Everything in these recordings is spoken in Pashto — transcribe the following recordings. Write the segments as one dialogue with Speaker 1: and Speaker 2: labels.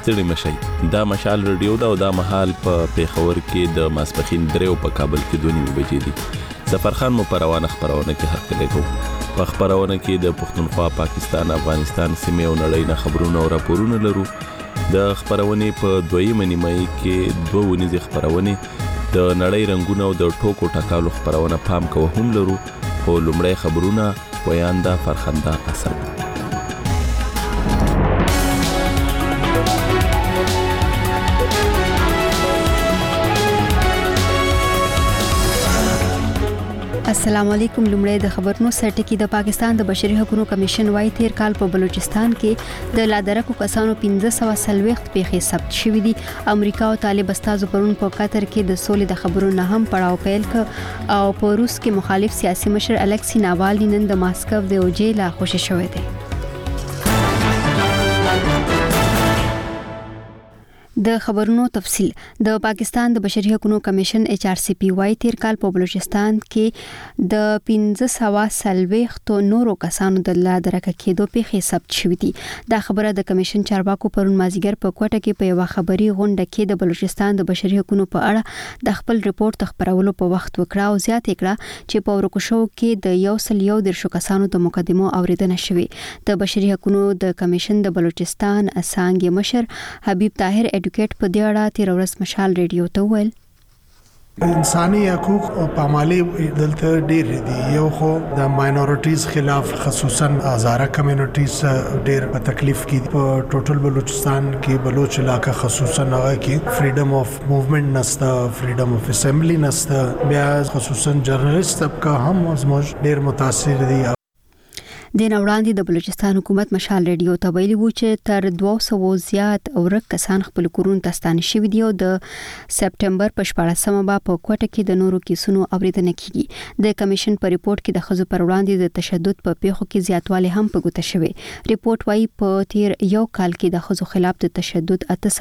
Speaker 1: ستړي مشي. دا مشال رادیو دا او دا مهال په پیښور کې د ماسپخین 3 په کابل کې 2 بجې دي. ظفرخان مو پروانه خبرونه کې هرکلی کوم. په خبرونه کې د پښتونخوا، پاکستان، افغانستان سیمې او نړۍ نه خبرونه او راپورونه لرو. د خبرونه په 2 نیمه کې 2 ونیزه خبرونه د نړۍ رنگونه او د ټوکو ټکالو خبرونه پام کوو هم لرو. خو لومړی خبرونه ویاندا فرخنده اسد.
Speaker 2: السلام علیکم. لومړی د خبرونو سرټکی. د پاکستان د بشري حقوقو کمیشن وايي تیر کال په بلوچستان کې د لادرکو کسانو 1540 پیښې ثبت شوې دي. امریکا او طالب استازو پرون په قطر کې د سولې د خبرونو هم پړاو پیل ک او په روس کې مخالف سیاسي مشر الکسی ناوالني نن د ماسکو د اوجیلا خوشی شوی دی. د خبرونو تفصیل. د پاکستان د بشري حقوقو کمیشن HRCP وايي تیر کال په بلوچستان کې د 1540 نورو کسانو د لادرکه کېدو پیښې ثبت شوې دي. دا خبره د کمیشن چارواکو پرون مازیګر په کوټه کې په یو خبري غونډه کې د بلوچستان د بشري حقوقو په اړه د خپل ریپورت خبرولو په وخت وکړه او زیاته کړه چې په ورکوشو کې د 101 کسانو د مقدمو اوریدنه شوې. د بشري حقوقو د کمیشن د بلوچستان اسانګي مشر حبیب طاهر په دې اړه تیر ورځ مشال ریډیو ته ویل
Speaker 3: انساني حقوق او پامالي دلته ډېر دي. یو خو د ماینورټیز خلاف خصوصا هزاره کمیونټیز ډېر په تکلیف کې په ټوټل بلوچستان کې بلوچ علاقہ خصوصا هغه کې فریډم اف موومېنټ نشته، فریډم اف اسمبلی نشته. بیا خصوصا جرنالست طبقه هم زموږ ډېر متاثر دي.
Speaker 2: د وړاندې د بلوچستان حکومت مشال ریډیو ته ویلي و چې تر 200 زیات اورک کسان خپل کورونو ته ستانه شوي دي او د سپټمبر په 14مه په کوټه کې د نورو کیسونو اوریدنه کیږي. د کمیشن په ریپورت کې د خزو پر وړاندې د تشدد په پیښو کې زیاتوالی هم په ګوته شوی. ریپورت وايي په تیر یو کال کې د خزو خلاف د تشدد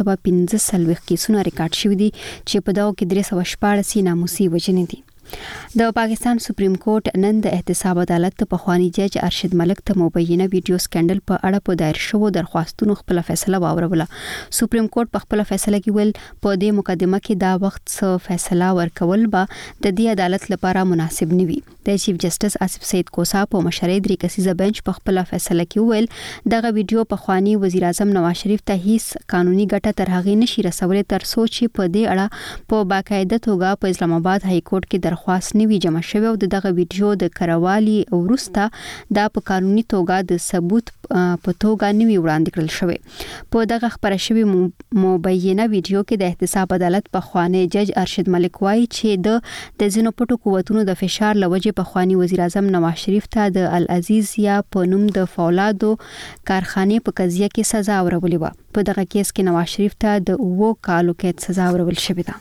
Speaker 2: 815 کیسونه ریکارډ شوي دي چې په داو کې 314 ناموسي وجنې دي. د پاکستان سپریم کورټ نن د احتساب عدالت په خواني جج ارشد ملک ته مبینه ویډیو سکندل په اړه په دایر شوو درخواستونو خپل فیصله واوروله. سپریم کورټ په خپل فیصله کې ویل په دې مقدمه کې دا وخت څه فیصله ورکول به د دې عدالت لپاره مناسب نه وي. د چیف جسټس آصف سید کوسا په مشرۍ 3 کسیزه بنچ په خپل فیصله کې ویل دغه ویډیو په خواني وزیر اعظم نواز شریف ته هیڅ قانوني ګټه تر هغه نشي رسولې تر سوچ په دې اړه په باقاعده توګه په اسلام آباد های کورټ کې درخواست نوي جمع شوی او دغه ویډیو د کروالي ورسته دا په قانوني توګه د ثبوت په توګه نوي وړاندې کړل شوی. په دغه خبره شوی مبینه ویډیو کې د احتساب عدالت په خواني جج ارشد ملک وايي چې د ځینو پټو قوتونو د فشار لوجه په خواني وزیر اعظم نواز شریف ته د العزیز یا په نوم د فولادو کارخانه په قضیه کې سزا ورولې و. په دغه کیس کې نواز شریف ته د 2 کالو قید سزا ورول شوې ده.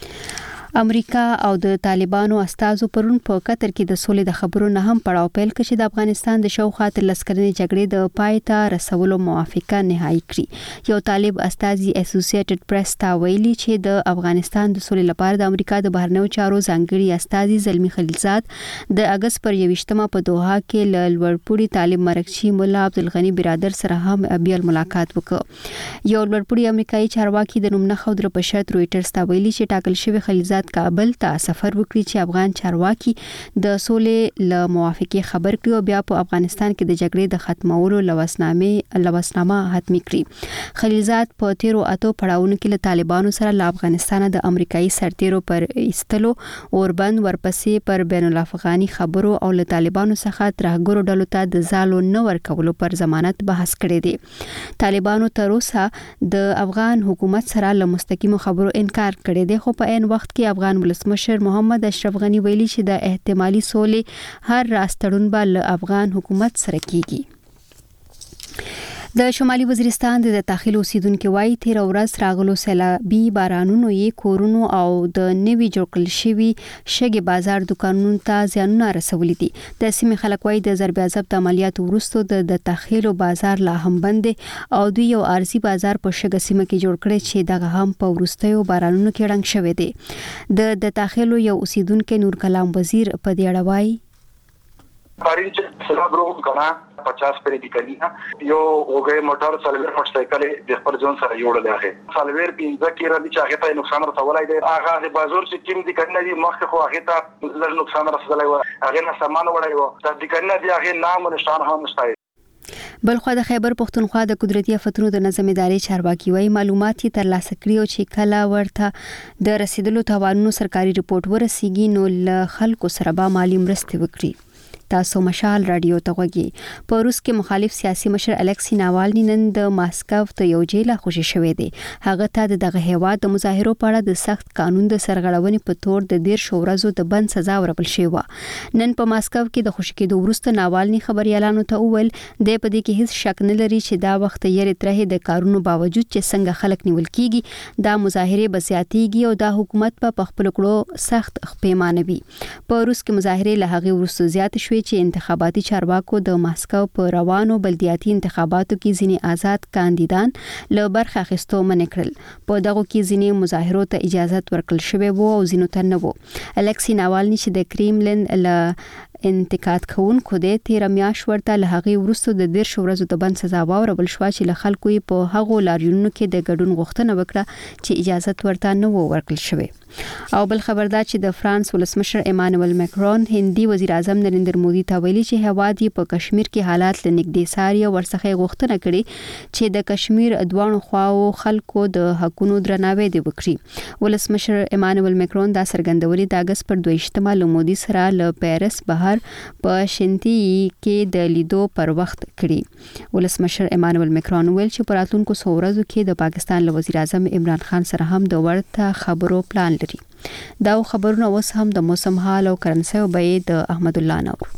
Speaker 2: امریکا او د طالبانو استازو پرون په قطر کې د سولې د خبرونو هم پړاو پیل کړ چې د افغانستان د شاوخوا 13 کلنې جګړې د پای ته رسولو موافقه نهایی کړې. یو طالب استازي اسوسییټډ پریس ته ویلي چې د افغانستان د سولې لپاره د امریکا د بهرنیو چارو ځانګړي استازي زلمی خلیلزاد د اگست پر 21مه په دوحه کې ل لوړپوړي طالب مرکچی مولا عبدالغنی برادر سره هم بیا ملاقات وکړ. یو لوړپوړي امریکایي چارواکي د نوم نه خودره په شرط رويټرز ته ویلي چې ټاکل شوی خلیلزاد کابل ته سفر وکړي چې افغان چارواکي د سولې ل موافقه خبر کړي او بیا په افغانستان کې د جګړې د ختمولو لوسنامه حتمی کړي. خلیلزاد په 13 پړاوونو کې له طالبانو سره له افغانستان د امریکایي سرتیرو پر ایستلو اوربند ورپسې پر بین الافغاني خبرو او له طالبانو څخه ترهګرو ډلو ته د زالو نه ورکولو پر ضمانت بحث کړي دي. طالبانو تر اوسه د افغان حکومت سره له مستقیمو خبرو انکار کړي دي خو په عین وخت کې افغان ولسمشر محمد اشرف غنی ویلي چې د احتمالي سولې هر راستړون به له افغان حکومت سره کیږي. د شمالي وزیرستان د داخلي اوسیدونکو وايي تیر ورځ راغلو سیلابي بارانونو یې کورونو او د نوي جوړ کړل شوی شګي بازار دکانونو ته زیانونه رسولي دي. د سیمې خلک وايي د ضرب عذاب د عملیاتو وروسته د داخلي بازار لا هم بند او دوی یو ارزي بازار په شګه سیمه کې جوړ کړی چې دغه هم په وروستیو بارانونو کې رنګ شوی دی. د داخلي یو اوسیدونکو نور کلام وزیر په دې اړه وايي
Speaker 4: قارین چې سلام روم کنا 50 پر دي کلی یو وګي موټر سلویر موټر سایکل د خپل ځون سره جوړل هغه سلویر 15 کې را دي چې هغه ته نقصان رسولای دی هغه د بازار چې ټیم دي کنه دي مخکې خو هغه ته لږ نقصان رسولای و هغه نه سامان وړای و د دې کنه دي هغه نام نشان هم نشته.
Speaker 2: بلخو د خیبر پختونخوا د قدرتي آفتونو د نظم ادارې چارواکي وایي معلومات ترلاسه کړي او چې کله ورته د رسیدلو توانونو سرکاري رپورت ورسیږي نو له خلکو سره به مالی مرستې وکړي. تاسو مشال رادیو ته غوږی. په روس کې مخالف سیاسي مشر الکسی ناوالنی نن د ماسکو ته یو جیل خوشی شوې دی. هغه ته دغه هیواد د مظاهرو په اړه د سخت قانون د سرغړونې په تور د 10 ورځو د بند سزا ورکړل شوې. نن په ماسکو کې د خوشی کېدو وروسته ناوالنی خبريالانو ته وویل د پدې کې هیڅ شک نه لري چې دا وخت یې ترې د کارونو باوجود چې څنګه خلک نیول کیږي دا مظاهره بسیاتيږي او دا حکومت په خپل کړو سخت پیمانوي. په روس کې مظاهره له هغه وروسته زیات شوې چې انتخاباتي چارواکو د ماسکو په روانو بلدیاتي انتخاباتو کې ځینې آزاد کاندیدان له برخه اخیستو منع کړل. په دغه کې ځینې مظاهرو ته اجازه ورکړل شوې وو او ځینو ته نه وو. الکسی ناوالنی چې د کریملین له انتقاد کوونکو د تیر میاشت ورته له هغه وروسته د 10 ورځو د بند سزا واورول شو چې له خلکو په هغو لاریونونو کې د ګډون غوښتنه وکړه چې اجازه ورته نه وو ورکړل شوې. او بل خبردار چې د فرانس ولسمشر ایمانوئل ماکرون هندي وزیر اعظم نریندر مودي ته ویلي چې هواد په کشمیر کې حالات لنګدي ساري او ورڅخه غوښتنه کړي چې د کشمیر دوانو خواو خلکو د حقونو درناوی دی وکړي. ولسمشر ایمانوئل ماکرون دا څرګندولې د اگست پر 22 له مودي سره له پیرس بهر په شنتي کې د لیدو پر وخت کړي. ولسمشر ایمانوئل ماکرون ویل چې په راتلونکو ورځو کې د پاکستان له وزیر اعظم عمران خان سره هم د ورته خبرو پلان لري. دا خبرونه اوس هم د موسم حال او کرنسي او بیې د احمد الله نور.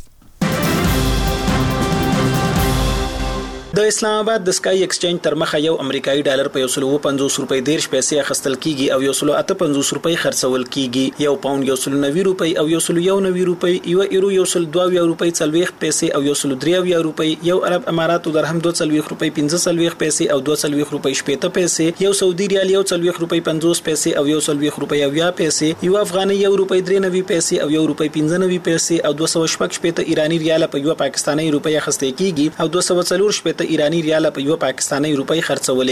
Speaker 5: د اسلام آباد د سکای ایکسچینج تر مخه یو امریکایي ډالر په 150 روپۍ 10 پیسې اخستل کیږي او 158 روپۍ خرڅول کیږي. یو پاوند 190 روپۍ او 190 روپۍ، یو ایرو 102 روپۍ 40 پیسې او 103 روپۍ، یو عرب اماراتو درهم 240 روپۍ 15 پیسې او 240 روپۍ 70 پیسې، یو سعودي ریال 140 روپۍ 50 پیسې او 140 روپۍ 90 پیسې، یو افغاني 1 روپۍ 93 پیسې او 1 روپۍ 95 پیسې او 216 ایرانی ریال په یو پاکستاني روپۍ اخستل کیږي او 240 ایرانی ریال په یو پاکستاني روپۍ خرڅول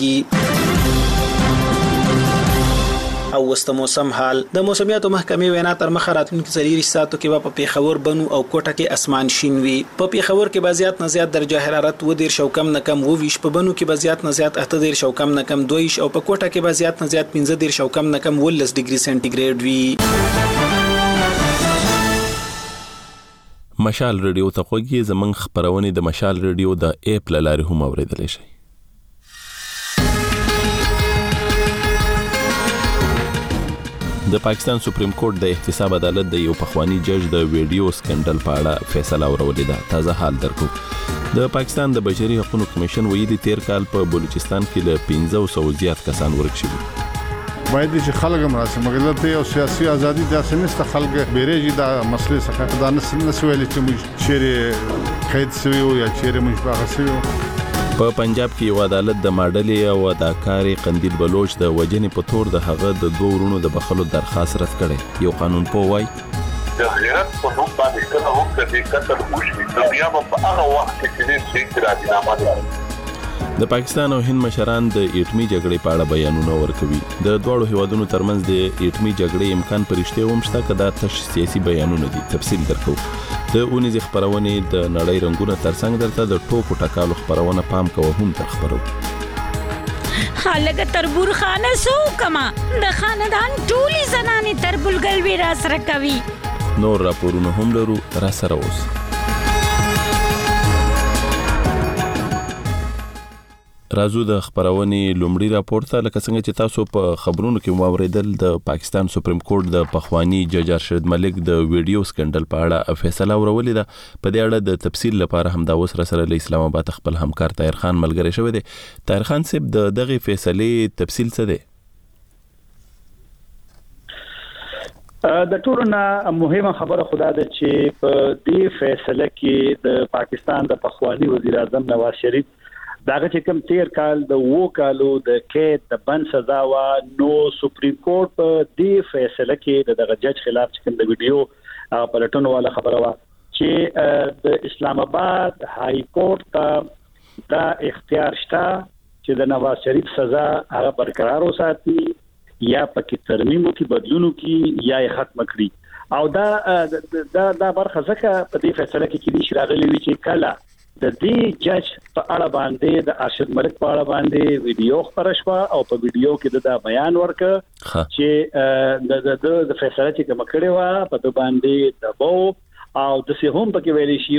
Speaker 5: کیږي. او وسط موسم حال د موسمیاتو محکمې وینا تر مخه راتلونکي 4 ساعتو کې په پیښور بنو او کوټه کې اسمان شین وي. په پیښور کې بازيات نه زیات درجه حرارت 2 شو کم نه کم 20، په بنو کې بازيات نه زیات 8 شو کم نه کم 2 او په کوټه کې بازيات نه زیات 15 شو کم نه کم 10 ډیګري سنټیګریډ وي.
Speaker 1: مشال رادیو ته خوږی زمنګ خبرونه د مشال رادیو د اپ لارې هم اوریدل شي. د پاکستان سپریم کورټ د احتساب عدالت د یو پخوانی جج د ویډیو سکندل په اړه فیصله ورولې ده. تازه حال درکو. د پاکستان د بشري حقوقو کمیشن ویلي تیر کال په بلوچستان کې له 500 زیات کسان ورک شوي.
Speaker 6: باید چې خلک مراسم مګر ته او سیاسي ازادي د سنست خلک بیرېږي د مسلې څخه دا نه سویل چې موږ چیرې قید سوي او یا چیرې موږ باغ سوي.
Speaker 1: په پنجاب کې یو عدالت د ماډلې او اداکار قندیل بلوچ د وجنې په تور د هغه د 2 ورونو د بخښلو درخواست رد کړي. یو قانون په وای
Speaker 7: د غیرت په نوم باندې کله هم د قتل وشي د بیا په هغه وخت کې چې راځي
Speaker 1: د پاکستان او هند مشران د ایټمي جګړې په اړه بیانونه ورکوي. د دوه هیوادونو ترمنځ د ایټمي جګړې امکان پرشته ومشته کدا تش سیاسي بیانونه دي. تفصیل درکو. د اونیز خبرونه د نړۍ رنگونه ترڅنګ درته د ټوکو ټکالو خبرونه پام کوه هم تر خبرو.
Speaker 8: خالق تربور خانه سو کما د خاندان ټولي زنانه تربلګل وی را سره کوي.
Speaker 1: نور راپورونه هم لرو را سره اوس. رازو د خبرونې لومړی راپورته لکه څنګه چې تاسو په خبرونو کې واوریدل د پاکستان سپریم کورټ د پخوانی جج ارشد ملک د ویډیو سکندل په اړه فیصله ورولې ده. په دې اړه د تفصیل لپاره هم دا اوس سره له اسلام آباد خپل همکار طاهر خان ملګری شوی دی. طاهر خان صاحب دغه فیصله تفصیل څه دی؟
Speaker 9: د ټولنه مهمه خبره خدا ده چې په دې فیصله کې د پاکستان د پخوانی وزیر اعظم نواز شریف داغه چې کوم تیر کال د وو کالو د قید د بند سزا وا نو سپریم کورټ په دې فیصله کې دغه جج خلاف چې کوم د ویډیو پلټونو والا خبره وا چې د اسلام آباد های کورټ ته دا اختیار شته چې د نواز شریف سزا هغه برقرار وساتي یا پکې ترمیم وکړي بدلون وکړي یا یې ختم کړي او دا برخه ځکه په دې فیصله کې چې راغلي وي چې کله د دې جج په اړه باندې د ارشد ملک په اړه باندې ویډیو خبره شوه او په ویډیو کې د بیان ورکړ چې د فیصله چې کوم کړي و په د باندې دباو او د سه هم پکې ویل شي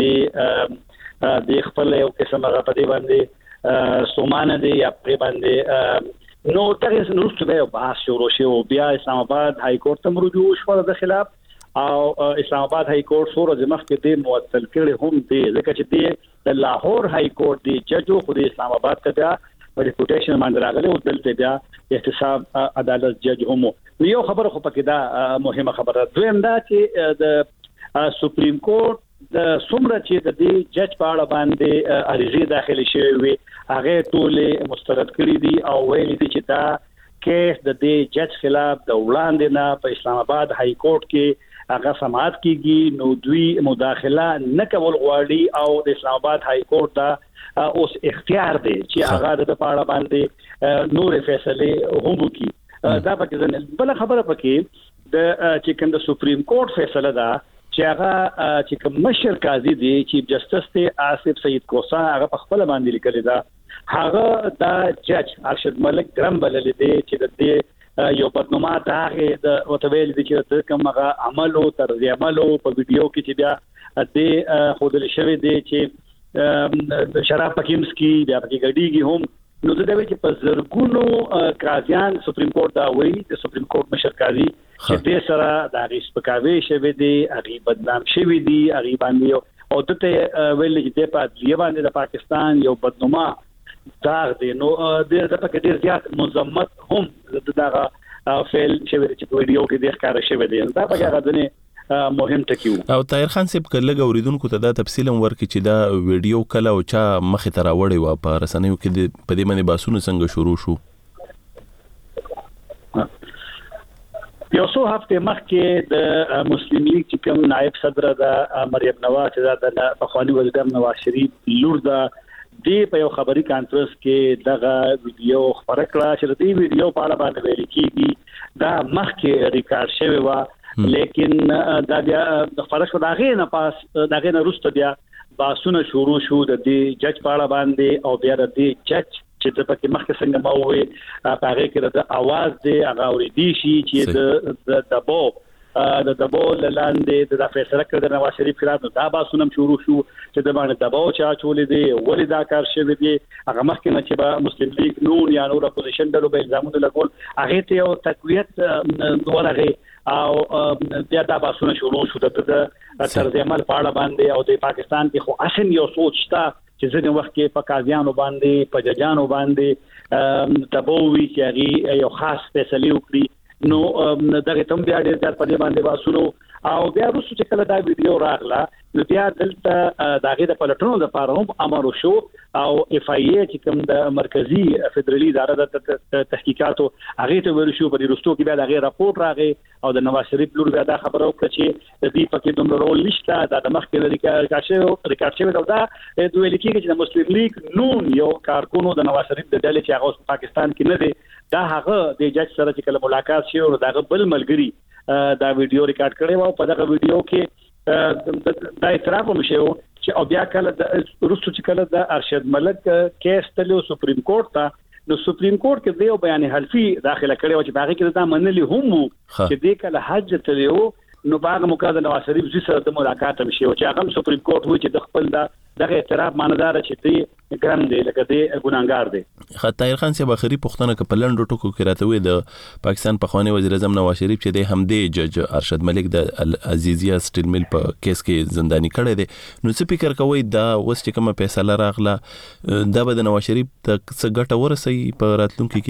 Speaker 9: چې د خپل یو قسم هغه په دې باندې سومانه دی یا په باندې نو تاسو نو څه به بحث شروع شي او بیا اسلام آباد های کورټ ته رجوع شو د خلاف او اسلام آباد های کورټ سور د مخ کې د معطل کړي هم دی ځکه چې د لاهور های کورټ دی جج خو د اسلام آباد ته بیا په ریپوټیشن باندې راغلی او دلته بیا احتساب عدالت جج هم یو خبره خو پکې دا مهمه خبره دویم دا چې د سپریم کورټ د څومره چې د دې جج په اړه باندې عریضه داخلي شوی وي هغه ټول مسترد کړی دي او ویلي دي چې دا کیس د دې جج خلاف د وړاندې نه په اسلام آباد های کورټ کې هغه سماعت کیږي نو دوی مداخله نه کول غواړي او د اسلام آباد های کورټ دا اوس اختیار دی چې هغه د پاړه باندې نور فیصله هم وکړي دا پکې بل خبره پکې د چې کوم د سپریم کورټ فیصله ده چې هغه چې کوم مشر قاضي دی چیف جسټس ته آصف سید کوسا هغه په خپل باندې لیکل دا هغه دا جج ارشد ملک ګرام بلل دی چې د دې یو بدنما داغه د وتویل دي چې د کومه عمل او طرز عمل په ویډیو کې چې بیا د خودل شوی دی چې شراب پکیمسکی بیا پکې غډیږي هم نو د دې چې په زرګونو قاضیان سپریم کورټ دا وایي د سپریم کورټ مشر قاضي چې د سره د ریسپکاوي شوی دی هغه بدنام شوی دی هغه باندې او دته ویل چې د پاتې باندې د پاکستان یو بدنما داغ دی نو د پکې ډیر زیات مزمت هم دغه فعل شوی چې په ویډیو کې د ښکار شوی دی دا پکې غوډنه مهم ټکیو
Speaker 1: او طاهر خان صاحب کله اوریدونکو ته دا تفصیل ورکړي چې دا ویډیو کله او چا مخې ته راوړی و په رسنیو کې په دې باندې باسونه څنګه شروع شو
Speaker 9: یو څو هفته مخکې د مسلم لیگ چې کوم نائب صدر د مریم نواز د پخوانی وزیر نواز شریف لور د دی په یو خبري کانفرنس کې دغه ویډیو خبره کړه چې د دې ویډیو په اړه باندې ویل کېږي دا مخکې ریکارډ شوی و لیکن دا بیا د خبره شو داغه نه پاس داغه نه وروسته بیا باسونه شروع شو د دې جج په اړه باندې او بیا د دې جج چې د پکې مخکې څنګه ما وې هغه کې د आवाज دی هغه اورېدي شي چې د دبو د دبو لاندې د فیصله کړ د نواز شریف خلاف دا باسونه شروع شو چې د باندې دباو چا چولې دي ولې دا کار شوی دی هغه مخکې نه چې به مسلم لیگ نون یا نور اپوزیشن ډلو به الزامونه لګول هغه ته یو تقویت ورغه او بیا دا باسونه شروع شو د طرز عمل په اړه باندې او د پاکستان کې خو اصل یو سوچ تا چې ځینې وخت کې په قاضیانو باندې په ججانو باندې دبوي چې هغه یو خاص فیصله وکړي نو دغه تم بیا ډېر ځات په دې باندې واسونو او بیا وروسته چې کله دا ویډیو راغله نو بیا دلته دغه د پلټونو د لپاره هم امر وشو او اف ای ای چې کوم د مرکزی فدرالي اداره د تحقیقاتو هغه ته ورشو په وروستو کې بیا دغه راپورټ راغی او د نواز شریف لور بیا دا خبره وکړه چې د دې پکې دومره رول نشته د مخکې ریکارډ شوی دا د ویل کېږي چې د مسلم لیگ نون یو کارکونو د نواز شریف د ډلې چې هغه پاکستان کې نه دی دا هغه د جج سره چې کله ملاقات شي او دا بل ملګری دا ویډیو ریکارډ کړی و په دغه ویډیو کې دا اعتراف هم شوی چې او بیا کله د روسو چې کله د ارشد ملک کیس تلو سپریم کورټ ته نو سپریم کورټ کې دیو بیان حلفي داخله کړی و چې باغی کې دا منلي هم چې د کله حج تلو نو باغ مقاده نواز شریف سره د ملاقات هم شي او چې هغه سپریم کورټ وایي چې د خپل دغه اعتراف ماندار چې دی ګرام دی لکه دی ګناګار دی
Speaker 1: طاهر خان صاحب اخري پښتنه ک په لندو ټکو کې راته وي د پاکستان پخوانی وزیر اعظم نواز شریف چې د همدې جج ارشد ملک د عزیزیه سټیل مل په کیس کې زنداني کړی دی نو څه فکر کوي دا وس چې کومه فیصله راغله دا به د نواز شریف ته څه ګټه ورسي په راتلونکي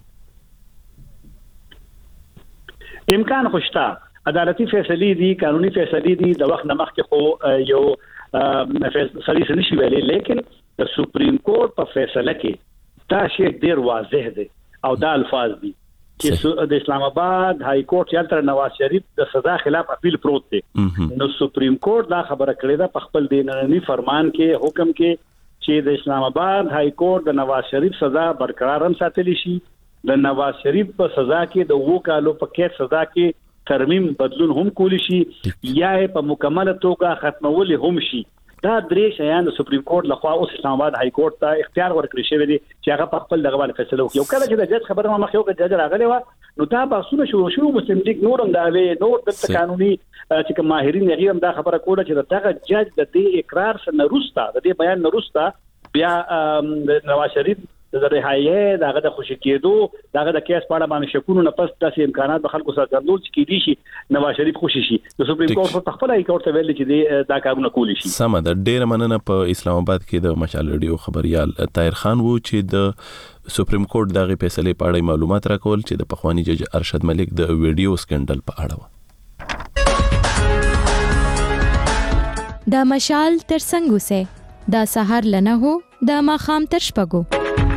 Speaker 1: کې
Speaker 9: امکان خوشتا عدالتي فیصله دي قانوني فیصله دي د وخت نمخ کې خو یو فیصله نشي ویلي لیکن د سپریم کورټ په فیصله کې دا شی ډیر واضح دی او دا الفاظ دي چې د اسلام آباد های کورټ یا تر نواز شریف د سزا خلاف اپیل پروت دی نو سپریم کورټ دا خبره کړې ده په خپل دیننی فرمان کې حکم کې چې د اسلام آباد های کورټ د نواز شریف سزا برقرار هم ساتلی شي د نواز شریف په سزا کې د 2 کالو په قید سزا کې ترمیم بدلون هم کولی شي یا په مکمل توګه ختمول هم شي دا درې شیان د سپریم کورټ لخوا اوس اسلام آباد های کورټ ته اختیار ورکړی شوی دی چې هغه په خپل دغه باندې فیصله وکړي او کله چې د جج خبره ما مخ یو جج راغلی و نو دا بحثونه شروع مسلم لیگ نورم دا وی نور د قانوني چې کوم ماهرین یې هم دا خبره کوله چې دغه جج د دې اقرار سره نروستا د دې بیان نروستا بیا نواز شریف د رهایی دغه د خوشی کېدو دغه د کیس په اړه باندې شکونه نه پس داسې امکانات به خلکو سره درلود چې کېدی شي نواز شریف خوشی شي د سپریم کورټ په خپل های کورټ ته ویل چې دا کارونه کولی شي
Speaker 1: سم ده ډېر مننه په اسلام آباد کې د مشال ریډیو خبريال طاهر خان وو چې د سپریم کورټ دغه فیصله په اړه معلومات راکول چې د پخوانی جج ارشد ملک د ویډیو سکندل په اړه
Speaker 10: د مشال تر څنګه سه دا سحر لنه هو د ماخام تر شپګو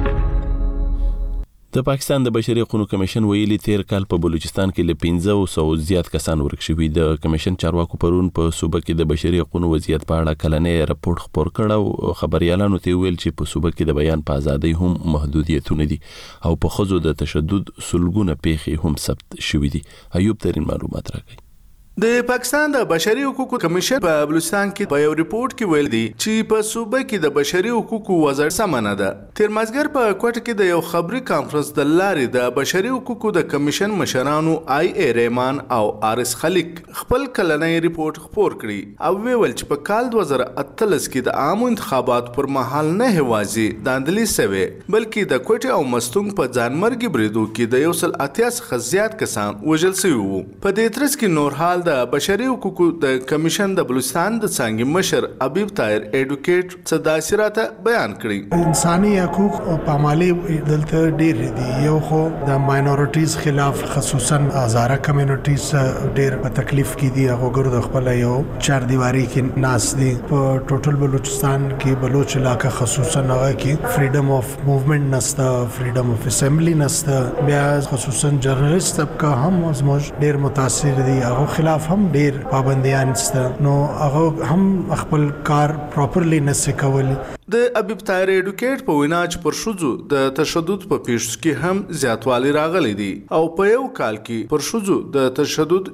Speaker 1: د پاکستان د بشري حقوقو کمیشن ویلي تیر کال په بلوچستان کې ل 1500 زیات کسان ورک شوي د کمیشن چارواکو پرون په صوبه کې د بشري حقوقو وضعیت په اړه کلنې راپور خبر کړ او خبريالانو ته ویل چې په صوبه کې د بیان په ازادۍ هم محدودیتونه دي او په خزو د تشدد سلګونه پیښې هم ثبت شوي دي ایوب ترين معلومات راکړي
Speaker 11: د پاکستان د بشري حقوقو کمیشن په بلوچستان کې په یو ریپورت کې ویل دي چې په صوبه کې د بشري حقوقو وضعیت سم نه ده. تیر مازګر په کوټه کې د یو خبري کانفرنس د لارې د بشري حقوقو د کمیشن مشرانو آی ای ریمان او آرس خلیق خپل کلنۍ ریپورت خپور کړی او ویل چې په کال 2013 کې د عامو انتخابات پر مهال نه هوازي داندلي سوي بلکې د کوټه او مستونګ په ځانمرګي بریدو کې د 180 څخه زیات کسان وژل شوي وو. په دې ترڅ کې نور حال د بشري حقوقو د کمیشن د بلوچستان د څنګه مشر حبیب طاهر ایډوکیټ صداسراته بیان کړی
Speaker 3: انساني حقوق او پامالي دلته ډېر دي یو خو د ماینورټیز خلاف خصوصا هزاره کمیونټیز ډېر په تکلیف کې دي هغه ګرد خپل یو چار دیواری کې ناس دي په ټوټل بلوچستان کې بلوچ علاقہ خصوصا هغه کې فریډم اف موومېنټ نستا فریډم اف اسمبلی نستا بیا خصوصا جرنالست طبقه هم زموږ ډېر متاثر دي هغه خلاف هم ډیر پابندیان ست نو هغه هم خپل کار پراپرلی نس کول
Speaker 11: د حبیب طاهر ایډوکیټ په وینا چې پر شوزو د تشدد په پیښو کې هم زیاتوالی راغلی دي او په یو کال کې پر شوزو د تشدد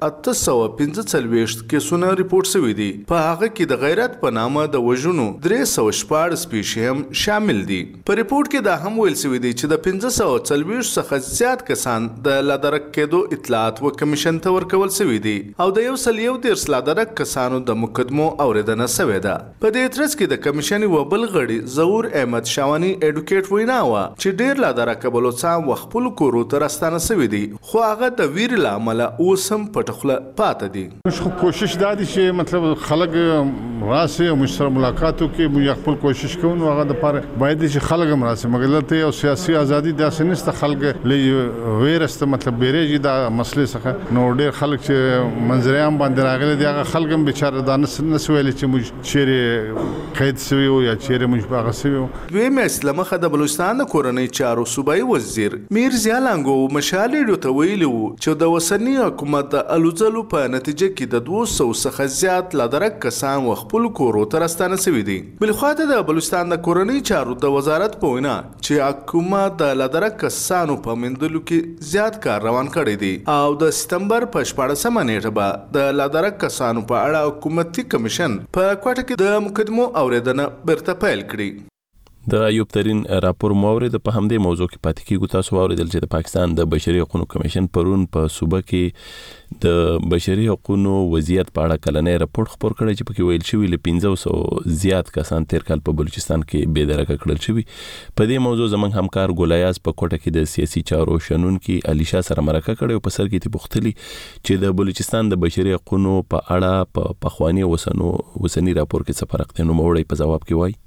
Speaker 11: 845 کیسونه ریپورت شوي دي په هغه کې د غیرت په نامه د وژنو 314 پیښې هم شامل دي. په ریپورت کې دا هم ویل شوی دی چې د 1540 څخه زیات کسان د لادرک کېدو اطلاعات و کمیشن ته ورکول شوی دي او د 113 لادرک کسانو د مقدمو اوریدنه شوې ده. په دې ترڅ کې د کمیشن و بل ظهور احمد شاوانی ایډوکیټ وینا وا چې ډیر لا درکه بلوچستان وخپل کورو تر استانه سوي دي خو هغه د ویر لامل اوسم پټخله پات دي.
Speaker 6: کوشش دادی چې مطلب خلک راسه او مشر ملاقاتو کې مو خپل کوشش کوو هغه د پر باید چې خلک هم راسه مګر ته او سیاسي ازادي داسې نشته خلک لې ویرست مطلب بیرېږي دا مسلې څخه نو ډیر خلک چې منځریان باندې راغلي دي هغه خلک هم بیچاره دانس نسویل چې موږ چیرې قید سوي او یا چیرې
Speaker 11: دویم اسلامه د بلوچستان د کورنۍ چارو صوبایي وزیر میر ضیالانګو مشال ریډیو ته ویلي وو چې د وسنی حکومت د الوزلو په نتیجه کې د 200 څخه زیات لادرک کسان وخپل کورو تر استانه سوي دي. بلخواته د بلوچستان د کورنۍ چارو د وزارت په وینا چې حکومت د لادرک کسانو په مندلو کې زیات کار روان کړی دی او د سپتمبر په 14 نیټه به د لادرک کسانو په اړه حکومتي کمیشن په کوټه کې د مقدمو اوریدنه برته پیل کړی.
Speaker 1: د ایوب ترين راپور مورید په همدې موضوع کې پاتې کیږي تاسو اوریدل چې د پاکستان د بشري حقوقو کمیشن پرون په صوبه کې د بشري حقوقو وضعیت په اړه کلنۍ راپور خبر کړی چې پکې ویل شوی ل 1500 زیات کسان تیر کال په بلوچستان کې بې درکه کړل شوی. په دې موضوع زمنګ همکار ګولیاز په کوټه کې د سیاسي چارو شنن کې علیشا سره مرکه کړي او په سر کې پوښتلي چې د بلوچستان د بشري حقوقو په اړه په پخوانی وسنی راپور کې څه فرق دی نو موړی په جواب کې وایي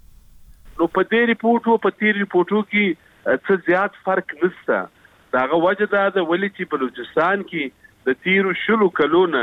Speaker 12: نو په دې ریپورتو په تیر ریپورتو کې څه زیات فرق نشته. داغه وجه دا د ولې چې بلوچستان کې د تیرو شلو کلونه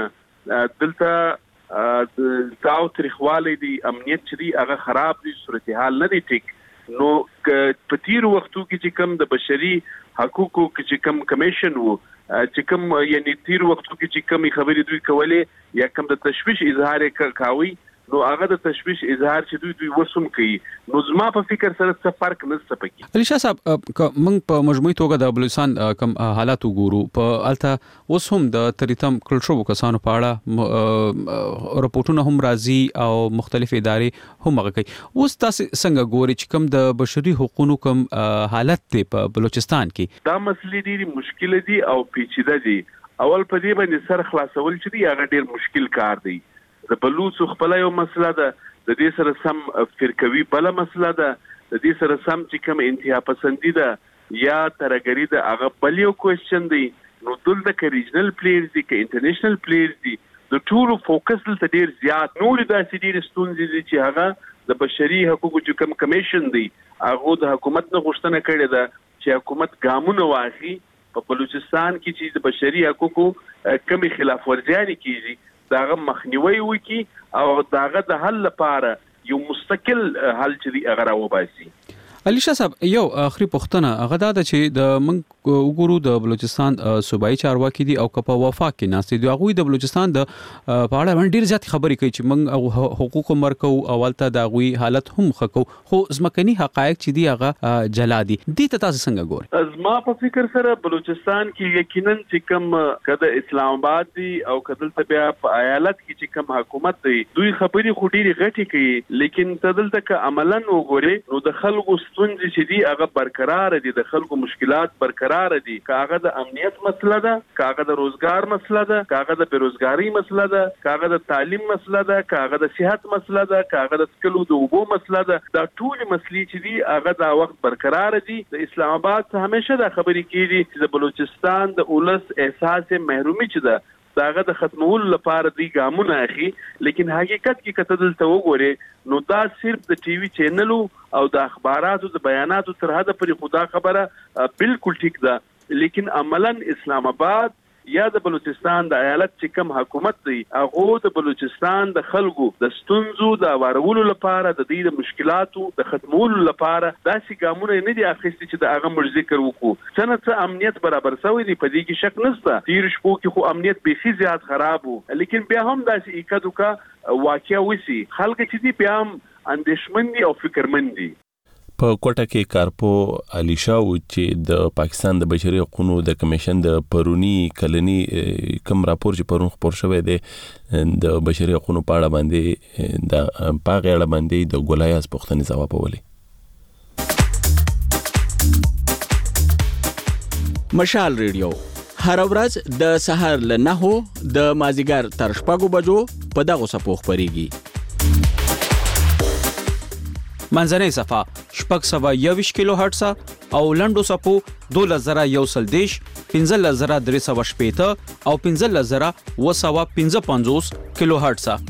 Speaker 12: دلته تاو تاریخوالی دی امنیت چری هغه خراب دی صورتحال نه دی ټیک نو په تیر وختو کې چې کم د بشري حقوقو کې چې کم کمیشن وو چې کم یعنی تیر وختو کې چې کم خبرې دوی کولې یا کم د تشویش اظهار کاوي نو هغه د تشویش اظهار چې دوی وسوم کوي نو زما په فکر سره څه فرق نشته پکې.
Speaker 13: علي شاه صاحب موږ په مجموعي توګه د بلوچستان کم حالات وګورو په الته اوس هم د تریتم کړل شو کسانو په اړه راپورټونه هم راځي او مختلف ادارې هم هغه کوي. اوس تاسو څنګه ګوري چې کم د بشري حقوقو کم حالت دی په بلوچستان کې؟
Speaker 12: دا مسلې ډېری مشکل دي او پیچیده دي. اول په دې باندې سر خلاصول چې دی هغه ډېر مشکل کار دی. د بلوچ خپل یو مسله ده، د دې سره سم فرقوي بل مسله ده، د دې سره سم چې کوم انتها پسندي ده یا ترګری ده هغه بل یو کوېسچن دی. نو دلته کې ریجنل پلیئرز دي کې انټرنیشنل پلیئرز دي، د ټولو فوکس دلته ډیر زیات. نور داسې ډیر ستونزې دي چې هغه د بشري حقوقو چې کوم کمیشن دی هغه د حکومت نه غوښتنه کړې ده چې حکومت ګامونه واخلي په بلوچستان کې چې د بشري حقوقو کمی خلاف ورزیانې کیږي داغه مخنیوي وکي او داغه د حل لپاره یو مستقل حل چې هغه راوباسي.
Speaker 13: علي شاه صاحب یو اخري پوښتنه هغه دا چې د من وګورو د بلوچستان صوبایي چارواکي دي او کپا وفاق کې ناس دي هغه د بلوچستان د په اړه باندې ډیر زیات خبرې کوي چې موږ حقوق مرکو اولته د غوي حالت هم خکو خو ځمکني حقایق چې دي هغه جلا دي. دې ته تاسو څنګه ګورئ؟
Speaker 12: ازما په فکر سره بلوچستان کې یقینا چې کوم کده اسلام آباد دي او کدل ته بیا په ایالت کې چې کوم حکومت دی دوی خبرې خو ډیره غټي کوي لیکن تدلته ک عملاً وګوري نو د خلکو ستونزې چې دي هغه برقرار دي، د خلکو مشکلات برقرار دي. کاغه د امنیت مسله ده، کاغه د روزګار مسله ده، کاغه د بیروزګاری مسله ده، کاغه د تعلیم مسله ده، کاغه د صحت مسله ده، کاغه د سکلو د اوبو مسله ده. دا ټول مسلې چې دي هغه د وخت برقرار دي. د اسلام آباد همیشه دا خبرې کیږي چې د بلوچستان د اولس احساس محرومي چې ده داغه د ختمول لپاره دی ګامونه اخی، لیکن حقیقت کې کته دلته وګوره نو دا صرف د ټي وي چینلو او د اخباراتو د بیاناتو تر حد پرې خدا خبره بالکل ټیک ده، لیکن عملاً اسلام آباد یا د بلوچستان د ایالت چې کوم حکومت دی هغه د بلوچستان د خلکو د ستونزو د وارولو لپاره د دې د مشکلاتو د ختمولو لپاره داسې ګامونه نه دي اخیستي چې د هغه مر ذکر وکړو. څنګه امنیت برابر شوی دی په دې کې شک نشته. تیر شپو کې خو امنیت بیخي زیات خراب وو، لیکن بیا هم داسې اکدوکا واقعیا وسی خلک چې دی بیا هم اندېشمن دي او فکرمن دي.
Speaker 1: په کوټه کې کارپو علي شاه چې د پاکستان د بشري حقوقو د کمیشن د پرونی کلنی کم راپور چې پرون خبر شوی دی د بشري حقوقو په اړه باندې د پاغه اړه باندې د ګولایاس پوښتنې ځواب ولې.
Speaker 14: مشال ریډیو هر ورځ د سحر له 9 د مازیګر تر 6 بجو په دغه صفو خبريږي.
Speaker 13: منځنۍ صفه 621 کیلو هرتز او لنډو صفو 2110 15315 او 15255 کیلو هرتز.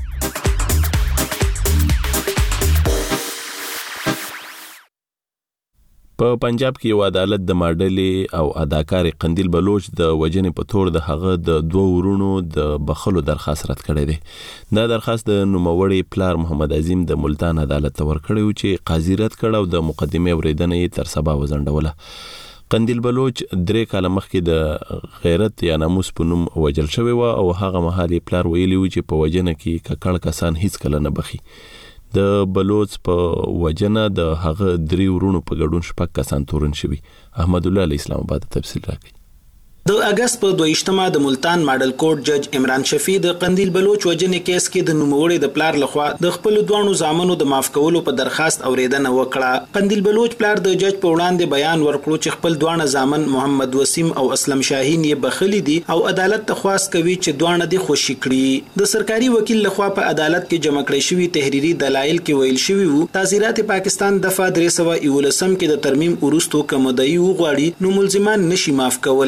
Speaker 1: په پنجاب کې یو عدالت د ماډلې او اداکار قندیل بلوچ د وجنې په تور د هغه د دوه ورونو د بخلو درخواست رد کړی دی. دا درخواست د نوموړي پلار محمد عظیم د ملتان عدالت ته ورکړی و چې قاضي رد کړ او د مقدمې اورېدنه یې تر سبا وځنډوله. قندیل بلوچ 3 کاله مخکې د غیرت یا ناموس په نوم وجل شوی و او هغه مهال پلار ویلی و چې په وجنه کې ککړ کسان هیڅ کله نه بخي. د بلوچ په وجنه د هغه 3 ورونو په ګډون 6 کسان تورن شوي. احمد الله علی اسلام آباد تفصیل راکړي.
Speaker 5: د اگست په 22مه د ملتان ماډل کورټ جج عمران شفیع د قندیل بلوچ وجنې کیس کې د نوموړي د پلار لخوا د خپل دوانو زامنو د معاف کولو په درخواست اوریدنه وکړه. قندیل بلوچ پلار د جج په وړاندې بیان ورکړو چې خپل دوانه زامن محمد وسیم او اسلم شاهین یې بخلی دي او عدالت ته خواست کوي چې دوانه دي خوشی کړي. د سرکاري وکیل لخوا په عدالت کې جمع کړی شوی تحریری دلایل کې ویل شوی وو تعزیرات پاکستان دفعه 311 کې د ترمیم ورستو کمدای وغواړي نو ملزمان نشي معاف کوله او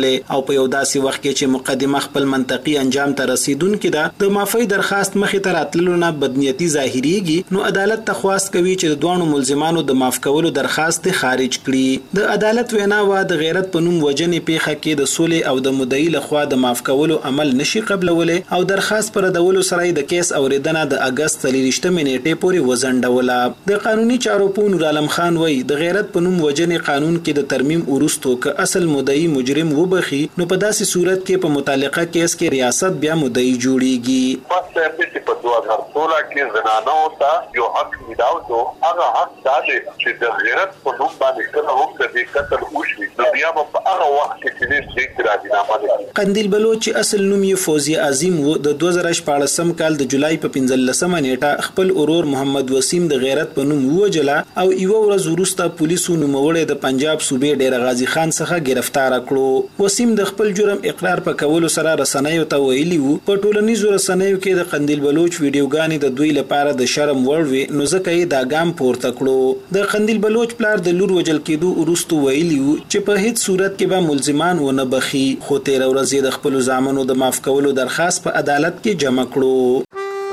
Speaker 5: په یو داسې وخت کې چې مقدمه خپل منطقي انجام ته رسیدونکې ده د معافی درخواست مخې ته راتللو نه بدنیتي ظاهریږي نو عدالت ته خواست کوي چې د دوه ملزمانو د معاف کولو درخواست خارج کړي. د عدالت وینا وا د غیرت په نوم وجنې پیښه کې د سولې او د مدعي لخوا د معاف کولو عمل نشي قبلولې او درخواست پر دولو سره د کیس اوریدنه د اگست 23 نیټې پورې وزنډوله. د قانوني چارو په نور عالم خان وای د غیرت په نوم وجنې قانون کې د ترمیم ورستو ک اصل مدعي مجرم وبخي نو په داسې صورت کې په متعلقه کیس کې ریاست بیا مدعي جوړیږي.
Speaker 7: په 2016 کې زنانو ته یو حق ملاو شو هغه حق دا دی چې د غیرت په نوم باندې کله هم د دې قتل وشي نو بیا په هغه وخت کې چې راځي نه.
Speaker 5: قندیل بلوچ اصل نوم یې فوزي عظیم و د 2014 کال د جولای په 15 نیټه خپل اورور محمد وسیم د غیرت په نوم وجلا او یو ورځ وروسته پولیسو نوموړی د پنجاب صوبې ډیر غازی خان څخه گرفتار کړو. وسیم د خپل جرم اقرار په کولو سره رسنیو ته ویلي وو په ټولنیزو رسنیو کې د قندیل بلوچ ویډیوګانې د دوی لپاره د شرم وړ وي نو ځکه یې دا ګام پورته کړو. د قندیل بلوچ پلار د لور وجل کېدو وروسته ویلي وو چې په هیڅ صورت کې به ملزمان ونه بخي خو تیر ورځ د خپل ځامنو د معاف کولو درخواست په عدالت کې جمع کړو.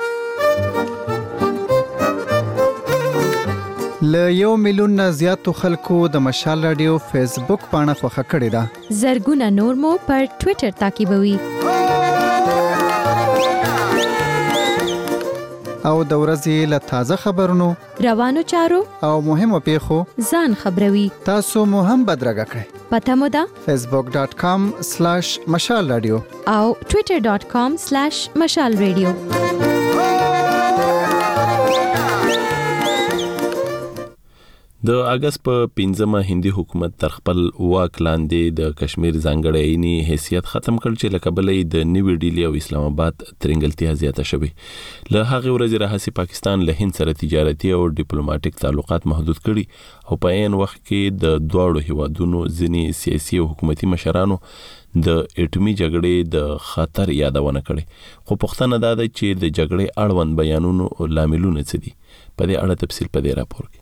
Speaker 15: ل 1 میلیون نه زیاتو خلکو د مشال رادیو فیسبوک پاڼه خوښه کړې ده.
Speaker 10: زرګونه نور مو پر ټوئیټر تعقیبوي.
Speaker 15: او د ورځې له تازه خبرونو
Speaker 10: روانو چارو
Speaker 15: او مهمو پیښو
Speaker 10: ځان خبروي.
Speaker 15: تاسو مو هم بدرګه کړئ.
Speaker 10: پته مو ده
Speaker 15: facebook.com/مشال رادیو
Speaker 10: او twitter.com/مشال رادیو.
Speaker 1: د اگست په 15 هندي حکومت تر خپل واک لاندې د کشمیر ځانګړی آئینی حیثیت ختم کړ چې لکه بلې د نیوی ډیلی او اسلام آباد ترنګلتیا زیاته شوه. له هغه ورځې راهیسې پاکستان له هند سره تجارتي او ډیپلوماټیک تعلقات محدود کړي او په عین وخت کې د دوه هیوادونو ځینی سیاسي او حکومتي مشرانو د اټومي جګړې د خطر یادونه کړي. خو پوښتنه دا ده چې د جګړې اړوند بیانونو لاملونه څه دي؟ په دې اړه تفصیل په دې راپور کې.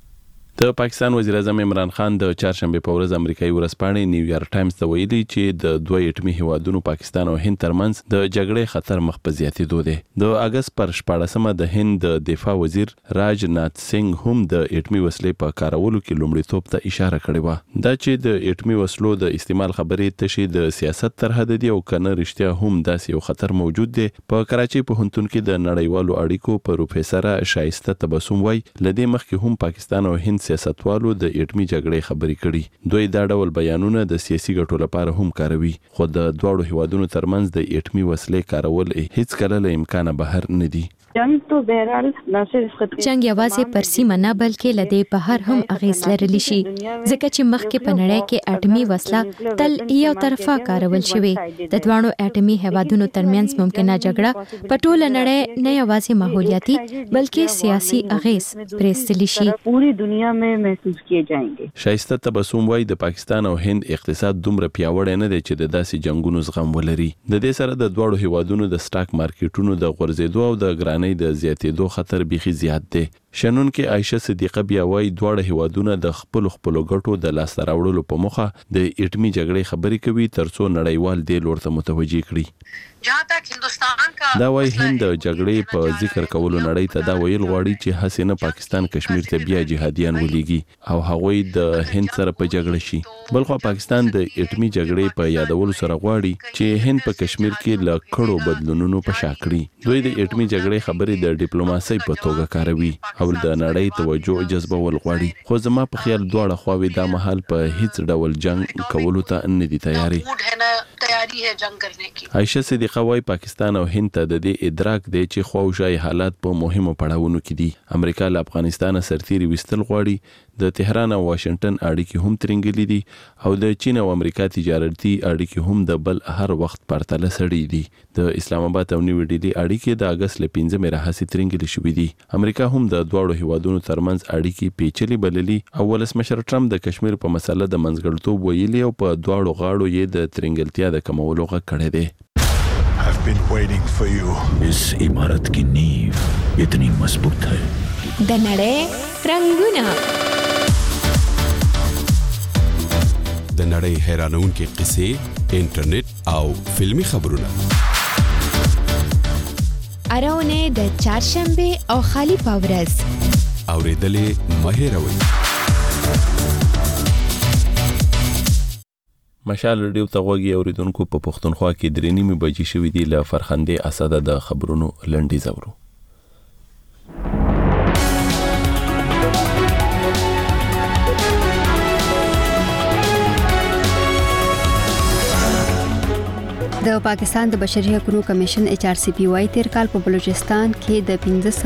Speaker 1: د پاکستان وزیر اعظم عمران خان د چهارشنبه په ورځ امریکایي ورځپاڼې نیویارک ټایمز ته ویلي چې د دوه اټومي هیوادونو پاکستان او هند ترمنځ د جګړې خطر مخ په زیاتېدو دی. د اگست پر 14مه د هند د دفاع وزیر راج نات سنگ هم د اټومي وسلې په کارولو کې لومړیتوب ته اشاره کړې و. دا چې د اټومي وسلو د استعمال خبرې تشي د سیاست تر حد دی او کنه رښتیا هم داسې یو خطر موجود دی. په کراچي پوهنتون کې د نړیوالو اړیکو پروفیسور شایسته تبسم وای لدې مخکې هم پاکستان او هند سیاستوالو د اټومي جګړې خبرې کړي. دوی دا ډول بیانونه د سیاسي ګټو لپاره هم کاروي خو د دوه هیوادونو ترمنځ د اټومي وسلې کارول هیڅ کله له امکانه بهر نه دي.
Speaker 16: جنگ تو بهرحال نه صرف
Speaker 10: جنگ یوازې پر سیمه نه بلکې لدې بهر هم اغیز لرلی شي ځکه چې مخکې په نړۍ کې اټومي وسله تل یو طرفه کارول شوی. د دوه اټومي هیوادونو ترمنځ ممکنه جګړه په ټوله نړۍ نه یوازې ماحولیاتي بلکې سیاسي اغیز پرېستلی شي.
Speaker 16: پوری دنیا میں محسوس کیے جائیں گے.
Speaker 1: شایسته تبسم وای د پاکستان او هند اقتصاد دومره پیاوړی نه دی چې د داسې جنگونو زغم ولري. د دې سره د دوه هیوادونو د سٹاک مارکیټونو د غورځېدو او د ګرانۍ د زیاتېدو خطر بيخي زیات دی. شنن کې عائشه صدیقه بیا وای دوه هیوادونه د خپل ګټو د لاس راوړلو په مخه د اټومي جګړې خبرې کوي ترڅو نړیوال دې لور ته متوجي کړي.
Speaker 17: جہاں تک ہندوستان کا
Speaker 1: دا وای هند جګړې په ذکر کولو نړۍ ته دا ویل غواړي چې حسینه پاکستان کشمیر ته بیا جهادیان ولېږي او هغوی د هند سره په جګړه شي. بلخو پاکستان د اټومي جګړې په یادولو سره غواړي چې هند په کشمیر کې ل کړو بدلونونو په شاکړي. دوی د اټومي جګړې خبرې د ډیپلوماسۍ په توګه کاروي او د نړۍ توجه جذبول غواړي. خو زما په خیال دواړه خواوې دا مهال په هیڅ ډول جنگ کولو ته نه دي تیاری.
Speaker 17: تیاری ہے جنگ کرنے کی.
Speaker 1: عائشه صدیقه وای پاکستان او هند ته د دې ادراک دی چې خواوشای حالات په مهمو پړاوونو کې دي. امریکا له افغانستان سرتيري وستل غواړي. د تهران او واشنگټن اړیکې هم ترنګلې دي او د چین او امریکا تجارتي اړیکې هم د بل هر وخت پرتله سړې دي. د اسلام آباد او نیوی ډیلی اړیکې د اگست ل 15 راهسي ترنګلې شوې دي. امریکا هم د دوه هیوادونو ترمنځ اړیکې پیچلې بللي او ولسمشر ټرمپ د کشمیر په مسله د منځګړتوب ویلي او په دوه غاړو یې د ترنګلتیا د کمولو غږ کړی دی.
Speaker 18: I've been waiting for you. इस इमारत की नींव इतनी मजबूत है.
Speaker 10: د نړۍ رنگونه
Speaker 19: د نړۍ حیرانونکې قصې انټرنیټ او فلمی خبرونه.
Speaker 20: اراونه د چهارشنبه او خالی پاورز
Speaker 19: اوریدلې مهیروي.
Speaker 1: مشال ریډیو ته غوږی اوریدونکو په پښتونخوا کې 3:30 بجې شوې دي. له فرخندې اساده د خبرونو لنډی زورو.
Speaker 2: د پاکستان د بشري حقوقو کمیشن HRCP وايي تیر کال په بلوچستان کې د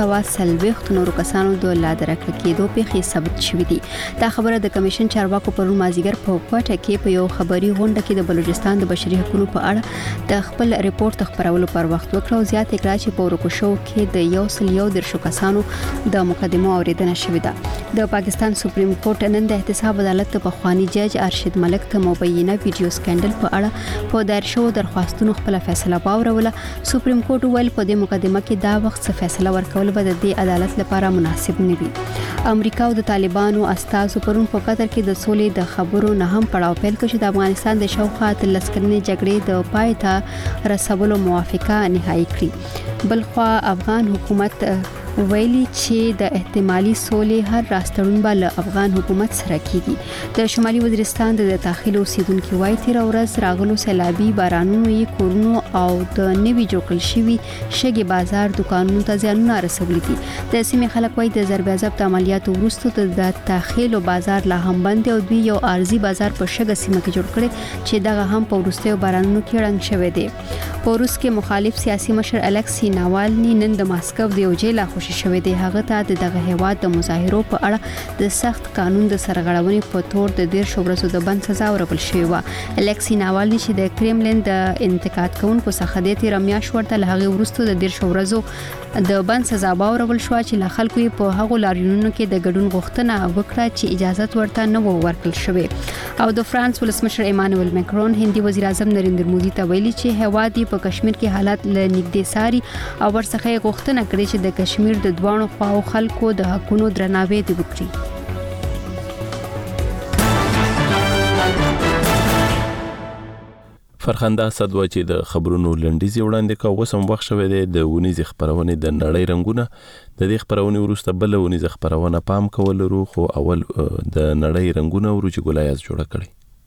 Speaker 2: 1540 نورو کسانو د لادرکه کېدو پیښې ثبت شوې دي. دا خبره د کمیشن چارواکو پرون مازیګر په کوټه کې په یو خبري غونډه کې د بلوچستان د بشري حقوقو په اړه د خپل ریپورت خبرولو پر وخت وکړه او زیات کړه چې په ورکو شو کې د 111 کسانو د مقدمو اوریدنه شوې ده. د پاکستان سپریم کورټ نن د احتساب عدالت په خواني جج ارشد ملک ته مبینه ویډیو سکینډل په اړه په دایر شو درخواست خپل فیصله باوروله. سپریم کورټ ویل په دې مقدمه کې دا وخت څه فیصله ورکول به د دې عدالت لپاره مناسب نه وي. امریکا او د طالبانو استازو پرون په قطر کې د سولې د خبرو نه هم پړاو پیل کړ چې د افغانستان د شاوخوا 13 کلنې جګړې د پای ته رسولو موافقه نهایی کړې. بلخوا افغان حکومت ویلي چې د احتمالي سولې هر راستړون به له افغان حکومت سره کیږي. د شمالي وزیرستان د داخلي اوسیدونکو وایي تیر ورځ راغلو سیلابي بارانونو یې کورونو او د نوي جوړ شوي شګي بازار دکانونو ته زیانونه رسولي دي. د سیمې خلک وایي د ضرب ضبط عملیاتو وروسته د داخلي بازار لا هم بند او دوی یو ارزي بازار په شګه سیمه کې جوړ کړي چې دغه هم په وروستیو بارانونو کې رنګ شوی دی. په روس کې مخالف سیاسي مشر الکسی ناوالني نن د ماسکو د یو جیل خوشی شوی دی. هغه ته دغه هیواد د مظاهرو په اړه د سخت قانون د سرغړونې په تور د 10 ورځو د بند سزا ورکړل شوې و. الکسی ناوالني چې د کرملین د انتقاد کوونکو څخه د تیر میاشت ورته له هغه وروسته د 10 ورځو د بند سزا باورول شو چې له خلکو په هغو لاریونونو کې د ګډون غوښتنه وکړه چې اجازه ورته نه ورکړل شوې. او د فرانس ولسمشر ایمانوئل ماکرون هندي وزیر اعظم نریندر مودي ته ویلي چې هیواد په کشمیر کې حالات له نږدې ساري او ورڅخه غوښتنه کړې چې د کشمیر د دوانو خواو خلکو د حقونو درناوی وکړي.
Speaker 1: فرخنده اسدوا چې د خبرونو لنډیزي وړاندې کا وسم وخت شوه د ونیز خبرونه د نړۍ رنگونه د دې خبرونه ورسته بل ونیز خبرونه پام کول ورو خو اول د نړۍ رنگونه ورو چې ګلایاز جوړه کړي.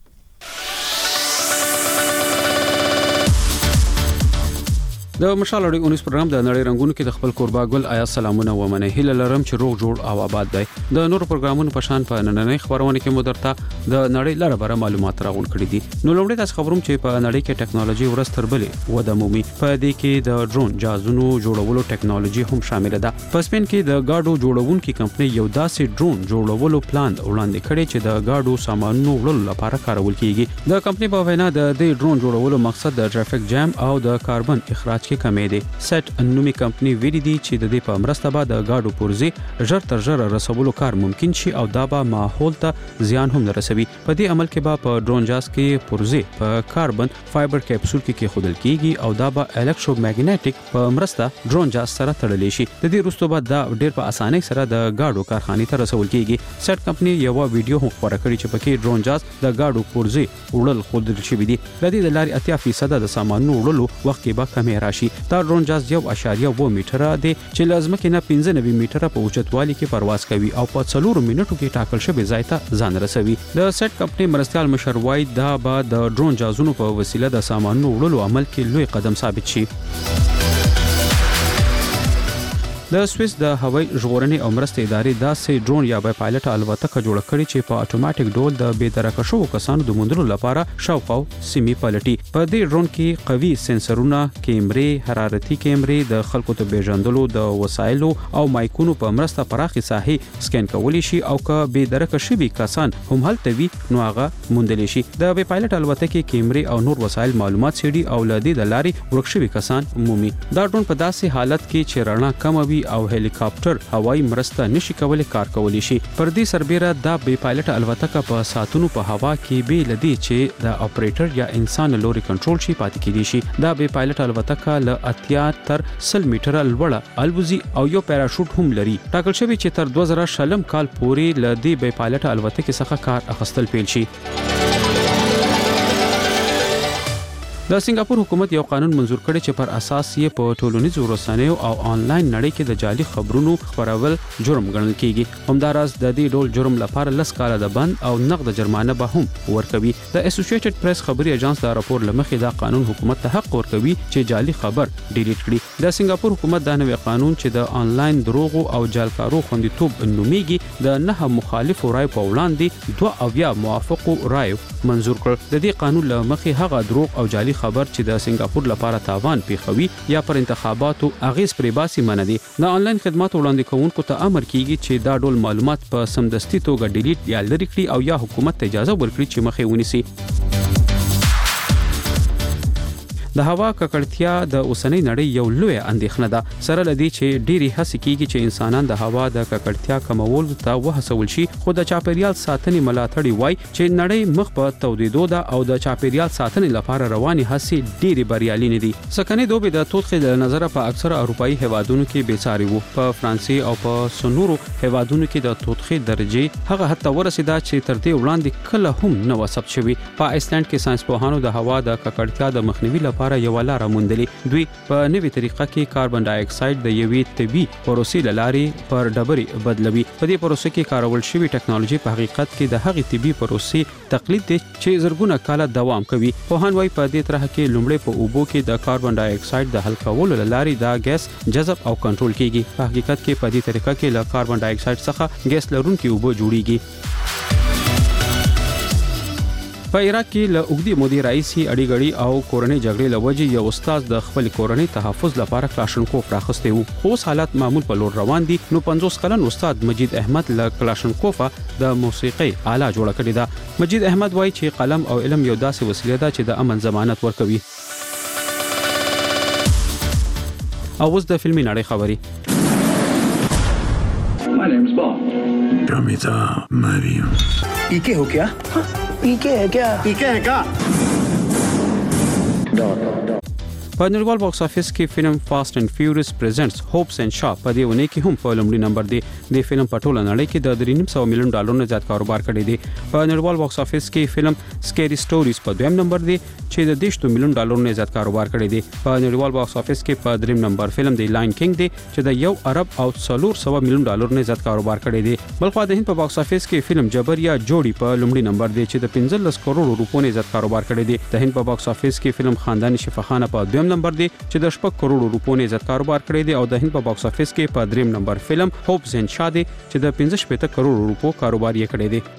Speaker 13: د مشال اړې 19 پروګرام د نړۍ رنگونو کې د خپل قربا ګل آیا سلامونه و منه هله لرم چې روغ جوړ او آباد دی. د نور پروګرامونو په شان په نننۍ خبرونه کې مدرته د نړۍ لاره بره معلومات راغون کړي دي. نو لومړی تاسو خبروم چې په نړۍ کې ټکنالوژي ورستر بلې وده مومي. په دې کې د ډرون جهازونو جوړولو ټکنالوژي هم شامل ده. په سپین کې د گاډو جوړونکو کمپنۍ یو داسې ډرون جوړولو پلان وړاندې کړی چې د گاډو سامانونو وړلو لپاره کارول کیږي. د کمپنۍ په وینا د دې ډرون جوړولو مقصد د ټرافیک جام او د کاربن اخراج کې کمی دی. سټ نومي کمپنۍ ویلي دي چې د دې په مرسته به د گاډو پرزې ژر تر ژره رسولو کار ممکن شي او دا به ماحول ته زیان هم نه رسوي. په دې عمل کې به په ډرون جاز کې پرزې په کاربن فایبر کیپسول کې خودل کیږي او دا به الکترومګنیټیک په مرسته ډرون جاز سره تړل شي. د دې وروسته به دا ډېر په اسانۍ سره د گاډو کارخانې ته رسول کیږي. سټ کمپنۍ یو ویډیو هم خبره کړې چې پکې ډرون جاز د گاډو پرزې وړل خودل شوی دي. د دې د لارې 80% د سامانونو وړلو وخت کې به کمی راشي. دا ډرون جاز 1.2 میټره دی چې لازمه کې نه 95 میټره په اوچتوالي کې پرواز کوي او په 4 منټو کې ټاکل شوی ځای ته ځان رسوي. د سټ کمپنۍ مرستيال مشر وای دا به د ډرون جازونو په وسیله د سامانونو وړلو عمل کې لوی قدم ثابت شي. د سويس د هوایي ژغورنې او مرستې ادارې داسې ډرون یا بای پایلټ الوتکه جوړ کړې چې په اتوماتیک ډول د بې درکه شوو کسانو د موندلو لپاره شاوخوا سیمې پلټي. په دې ډرون کې قوي سنسرونه، کیمرې، حرارتي کیمرې، د خلکو ته پیژندلو د وسایلو او مایکونو په مرسته پراخي ساحې سکین کولی شي او که بې درکه شوي کسان هم هلته وي نو هغه موندلی شي. د بای پایلټ الوتکې کیمرې او نور وسایل معلومات سړي او لدی د لارې ورک شوي کسان مومي. دا ډرون په داسې حالت کې چې رڼا کم وي او هلیکاپټر هوایي مرسته نشي کولای کار کولی شي. پر دې سربېره دا بې پایلټ الوتکه په ساتونو په هوا کې به لدی چې د اپریټر یا انسان لوري کنټرول شي پاتې کیدي شي. دا بې پایلټ الوتکه له 80 تر 100 میټره لوړه الوزي او یو پیراشوټ هم لري. ټاکل شوی چې تر 2000 کال پورې لدی بې پایلټ الوتکې څخه کار اخیستل پیل شي. د سنگاپور حکومت یو قانون منزور کړی چې پر اساس یې په ټولنیزو رسنیو او آنلاین نړۍ کې د جعلي خبرونو خپرول جرم ګڼل کیږي. همداراز د دې ډول جرم لپاره 10 کاله د بند او نقد جرمانه به هم ورکوي. د اسوسییټډ پریس خبري اژانس د راپور لمخې دا قانون حکومت ته حق ورکوي چې جعلي خبر ډیلیټ کړي. د سنگاپور حکومت دا نوې قانون چې د آنلاین دروغ او جعلکارو خوندیتوب نومیږي د 9 مخالفو رای په وړاندې 2 موافقو رای منزور کړ. د دې قانون لمخې هغه دروغ او جعلي خبر چې د سنگاپور لپاره تاوان پیښوي یا پر انتخاباتو اغیز پرې باسي منه دي. د آنلاین خدماتو وړاندې کوونکو ته امر کیږي چې دا ډول معلومات په سمدستي توګه ډیلیټ یا لرې کړي او یا حکومت ته اجازه ورکړي چې مخې ونیسي. د هوا ککړتیا د اوسنۍ نړۍ یو لوی اندېښنه ده، سره لدی چې ډېری هڅې کیږي چې انسانان د هوا د ککړتیا کمولو ته وهڅول شي، خو د چاپیریال ساتنې ملاتړي وایي چې نړۍ مخ په تودېدو ده او د چاپیریال ساتنې لپاره رواني هڅې ډېری بریالي نه دي. سکنې دوبي د توتخې له نظره په اکثره اروپایي هیوادونو کې بیساري وو. په فرانسې او په سنورو هیوادونو کې د توتخې درجه هغه حد ته ورسېده چې تر دې وړاندې کله هم نه وسب شوی. په آیسلند کې ساينسپوهانو د هوا د ککړتیا د مخنیوي لپاره یو لار موندلې. دوی په نوې طریقه کې کاربن ډای اکساید د یوې طبي پروسې لارې پر ډبرې بدلوي. په دې پروسې کې کارول شوی ټکنالوژي په حقیقت کې د هغې طبي پروسې تقلید دی چې زرګونه کاله دوام کوي. پوهان وايي په دې طرح کې لومړی په اوبو کې د کاربن ډای اکساید د حل کولو لارې دا ګیس جذب او کنټرول کیږي. په حقیقت کې په دې طریقه کې له کاربن ډای اکساید څخه ګیس لرونکي اوبه جوړیږي. په عراق کې له اوږدې مودې راهیسې اړیګړي او کورنۍ جګړې له وجې یو استاد د خپل کورنۍ تحفظ لپاره کلاشنکوف راخستی وو. اوس حالات معمول په لور روان دي. نو 50 کلن استاد مجید احمد له کلاشنکوف د موسیقي آله جوړه کړې ده. مجید احمد وایي چې قلم او علم یو داسې وسیله ده چې د امن ضمانت ورکوي. او اوس د فلمي نړۍ خبري.
Speaker 18: My name's Bob. Ramita Mariam.
Speaker 21: ¿Y qué हो क्या? ¿Y qué है क्या? ¿Y qué है क्या?
Speaker 13: په نړیوال باکس افیس کې فلم فاست اینڈ فیوریس پریزنټس هوپس اینڈ شاپ په دې ونه کې هم په لومړي نمبر دی. د فلم په ټوله نړۍ کې د $3.5 مليون ډالرونو زیات کاروبار کړی دی. په نړیوال باکس افیس کې فلم سکیری سټوریز په دویم نمبر دی چې د $10 مليون ډالرونو زیات کاروبار کړی دی. په نړیوال باکس افیس کې په دریم نمبر فلم دی لاین کینګ دی چې د $1 ارب او $400 مليون ډالرونو زیات کاروبار کړی دی. بلخو د هند په باکس افیس کې فلم جبر یا جوړی په لومړي نمبر دی چې د 15 کروڑ روپیو زیات کاروبار کړی دی. د هند په باکس افیس کې فلم خاندان شفاخانه په دویم نمبر دی چې د 6 کروڑ روپیو زیات کاروبار کړی دی. او د هند په باکس افیس کې په دریم نمبر فلم هوپس اینڈ شاپ دی چې د 15 کروڑ روپیو کاروبار یې کړی دی.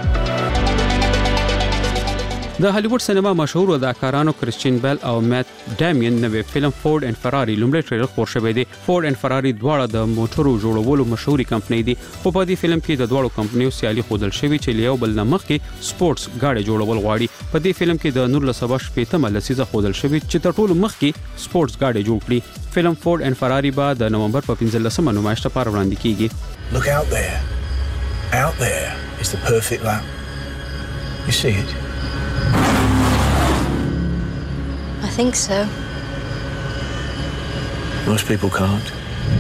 Speaker 13: د هالیوډ سینما مشهور اداکارانو کریسچین بیل او میت ډیمین نوې فلم فورد اینڈ فراری لومړی ټریلر خپور شوی دی. فورد اینڈ فراری دواړه د موټرو جوړولو مشهوري کمپنۍ دي. په دې فلم کې د دواړو کمپنیو سیالي ښودل شوی چې یو بل نه مخکې سپورتس گاډي جوړول غواړي. په دې فلم کې د 1918 لسیزه ښودل شوی چې تر ټولو مخکې سپورتس گاډي جوړ کړي. فلم فورد اینڈ فراری به د نومبر په 15 نمایش لپاره وړاندې کیږي.
Speaker 21: Look out there. Out there is the perfect lap. You see it?
Speaker 22: I think so.
Speaker 21: Most people can't.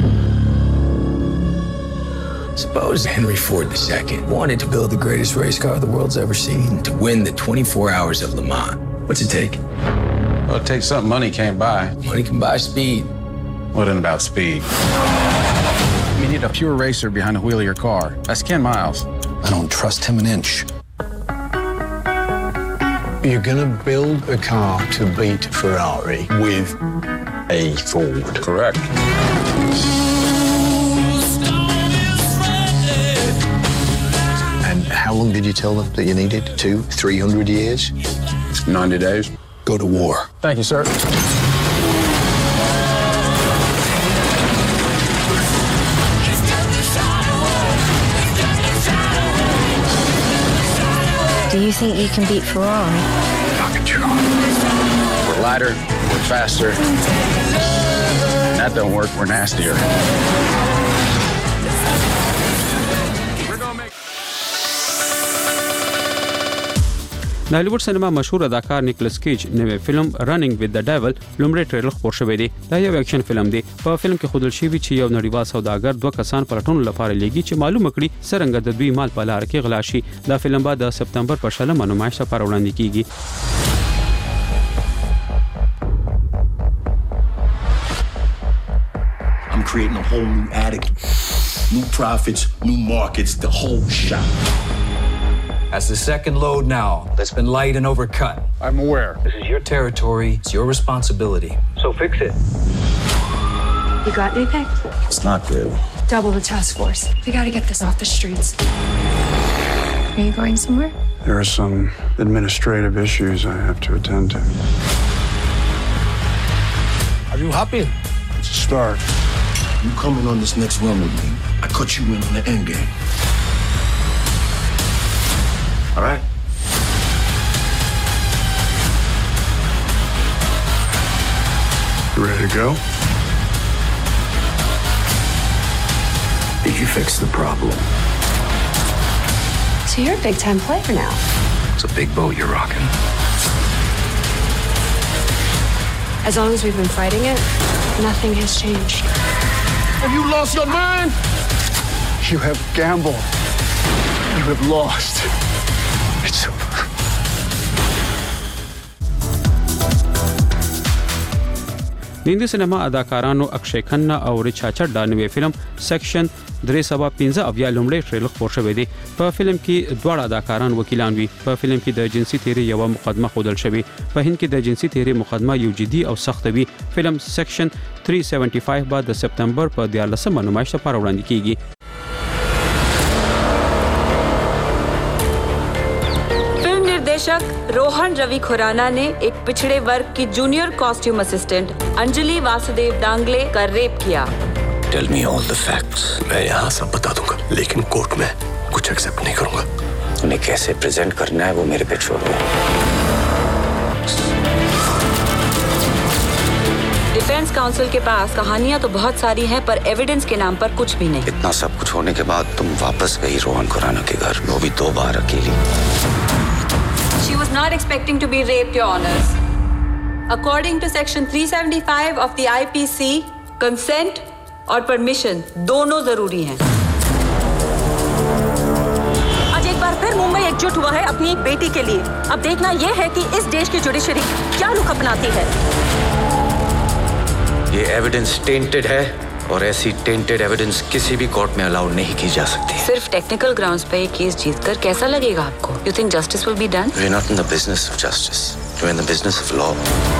Speaker 21: Suppose Henry Ford II wanted to build the greatest race car the world's ever seen, to win the 24 hours of Le Mans. What's it take?
Speaker 23: Well, it takes something money can't buy.
Speaker 21: Money can buy speed.
Speaker 23: What about speed? You need a pure racer behind the wheel of your car. That's Ken Miles.
Speaker 21: I don't trust him an inch. You're gonna build a car to beat Ferrari with a Ford.
Speaker 23: Correct.
Speaker 21: And how long did you tell them that you needed? 200-300 years?
Speaker 23: 90 days.
Speaker 21: Go to war.
Speaker 23: Thank you, sir.
Speaker 22: Do you think you can beat Ferrari?
Speaker 21: I can try.
Speaker 23: We're lighter, we're faster. And that don't work, we're nastier.
Speaker 13: د هالیوډ سینما مشهور اداکار نیکلس کیج نوې فلم رننګ وذ د ډیول لومړی ټریلر خپور شوی دی. دا یو اکشن فلم دی. په فلم کې ښودل شوی چې یو نړیوال سوداګر 2 کسان پلټون لپاره لېږي چې معلومه کړي څرنګه د دوی مال په لار کې غلا شي. دا فلم به د سپتمبر په 16 نمایش لپاره وړاندې کیږي.
Speaker 18: I'm creating a whole new attic. New profits, new markets, the whole shop.
Speaker 4: That's the second load now that's been light and overcut.
Speaker 23: I'm aware.
Speaker 4: This is your territory. It's your responsibility. So fix it.
Speaker 8: You got anything?
Speaker 18: It's not good.
Speaker 8: Double the task force. We gotta get this off the streets. Are you going somewhere?
Speaker 23: There are some administrative issues I have to attend to.
Speaker 18: Are you happy?
Speaker 23: It's a start.
Speaker 18: You coming on this next run with me? I cut you in on the end game. All right.
Speaker 23: You ready to go?
Speaker 18: Did you fix the problem?
Speaker 8: So you're a big-time player now.
Speaker 4: It's a big boat you're rocking.
Speaker 8: As long as we've been fighting it, nothing has changed.
Speaker 18: Have you lost your mind?
Speaker 23: You have gambled. You have lost. It's over.
Speaker 13: د هندي سینما اداکارانو اکشے کھنا او ریچا چډا نوې فلم سیکشن 315 لومړی ټریلر خپور شوی دی. په فلم کې دواړه اداکاران وکیلان وي. په فلم کې د جنسي تیری یو مقدمه خودل شوی. په هند کې د جنسي تیری مقدمه یو جدي او سخت وي. فلم سیکشن 375 بعد د سپتمبر په 14 نمایش لپاره وړاندې کیږي.
Speaker 9: रोहन रवि खुराना ने एक पिछड़े वर्ग की junior costume assistant Anjali Vasudev Dangle का rape किया.
Speaker 21: Tell me all the facts. मैं यहाँ सब बता दूंगा, लेकिन कोर्ट में कुछ एक्सेप्ट नहीं करूंगा. उन्हें कैसे प्रेजेंट करना है वो मेरे पे छोड़ो.
Speaker 9: डिफेंस काउंसिल के पास कहानियां तो बहुत सारी हैं, पर एविडेंस के नाम पर कुछ भी नहीं.
Speaker 21: इतना सब कुछ होने के बाद तुम वापस गई रोहन खुराना के घर, वो भी 2 बार अकेली.
Speaker 9: She was not expecting to be raped, Your Honors. According to Section 375 of the IPC, consent और permission दोनों जरूरी हैं.
Speaker 24: आज एक बार फिर मुंबई एकजुट हुआ है अपनी एक बेटी के लिए. अब देखना यह है कि इस देश की जुडिशरी क्या रुख अपनाती है.
Speaker 21: ये एविडेंस टेंटेड है और ऐसी टेंटेड एविडेंस किसी भी कोर्ट में अलाउ नहीं की जा सकती.
Speaker 9: सिर्फ टेक्निकल ग्राउंड्स पे ये केस जीतकर कैसा लगेगा आपको? You think justice will be done?
Speaker 21: We're not in the business of justice. We're in the business of law.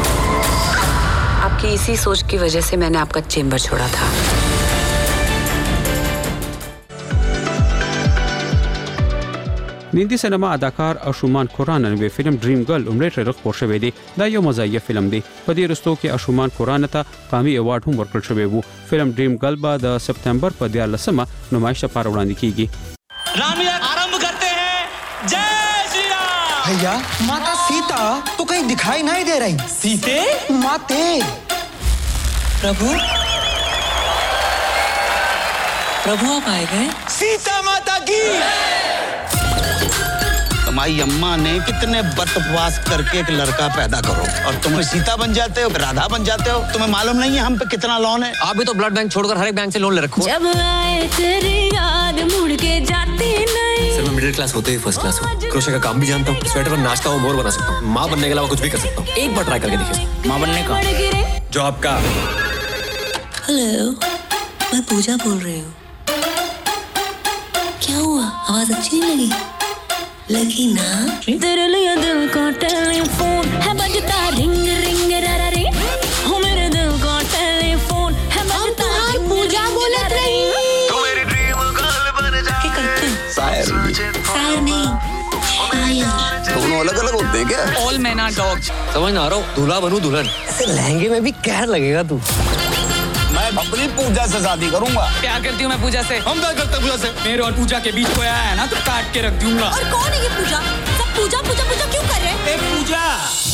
Speaker 9: आपकी इसी सोच की वजह से मैंने आपका चेंबर छोड़ा था.
Speaker 13: د هندي سینما اداکار اشومان کورانه نوې فلم ډریم ګرل عمره ټریلر خپور شوی دی. دا یو مزاحیه فلم دی. په دې رستو کې اشومان کورانه ته قومي ایوارډ هم ورکړل شوی وو. فلم ډریم ګرل به د سپتمبر په 14 نمایش لپاره وړاندې کیږي.
Speaker 25: रामलीला आरंभ करते हैं. जय श्री राम.
Speaker 26: भैया माता सीता तो कहीं दिखाई नहीं दे रही.
Speaker 25: सीते
Speaker 26: माते
Speaker 25: प्रभु प्रभु आप आए गए.
Speaker 26: सीता माता की.
Speaker 27: तुम्हारी अम्मा ने कितने व्रत उपवास करके एक लड़का पैदा करो और तुम सीता बन जाते हो, राधा बन जाते हो. तुम्हें मालूम नहीं है हम पे कितना लोन है.
Speaker 25: आप भी तो ब्लड बैंक छोड़कर हर एक बैंक से लोन ले रखो.
Speaker 24: जब आए तेरी याद मुड़ के जाती नहीं.
Speaker 25: सर मैं मिडिल क्लास होते ही फर्स्ट क्लास हूँ. क्रोशे का काम भी जानता हूँ. स्वेटर पर नाचता हूँ, मोर बना सकता हूँ. माँ बनने के अलावा कुछ भी कर सकता हूँ. एक बार ट्राई करके देखिए. माँ बनने का जॉब का.
Speaker 24: हेलो मैं पूजा बोल रही हूँ. क्या हुआ? आवाज अच्छी नहीं लगी? लगी ना. तेरे लिए दिल का टेलीफोन है बजता रिंग रिंग रा रे. हो मेरे दिल का टेलीफोन है बजता रिंग. पूजा बोलत रही.
Speaker 25: तू मेरी ड्रीम गर्ल बन जा.
Speaker 24: क्या करते हैं?
Speaker 27: शायर
Speaker 24: नहीं शायर.
Speaker 27: दोनों अलग अलग होते हैं क्या?
Speaker 25: All man are dogs. समझ ना रहा हूँ. दूल्हा बनूं दुल्हन.
Speaker 26: ऐसे लहंगे में भी कहर लगेगा तू.
Speaker 27: मैं अपनी पूजा से शादी करूंगा.
Speaker 25: प्यार करती हूँ मैं पूजा से. हम प्यार करते हैं पूजा से. मेरे और पूजा के बीच कोई आया है ना तो काट के रख दूंगा.
Speaker 24: और कौन है ये पूजा? सब पूजा पूजा पूजा क्यों कर रहे हैं?
Speaker 25: एक पूजा.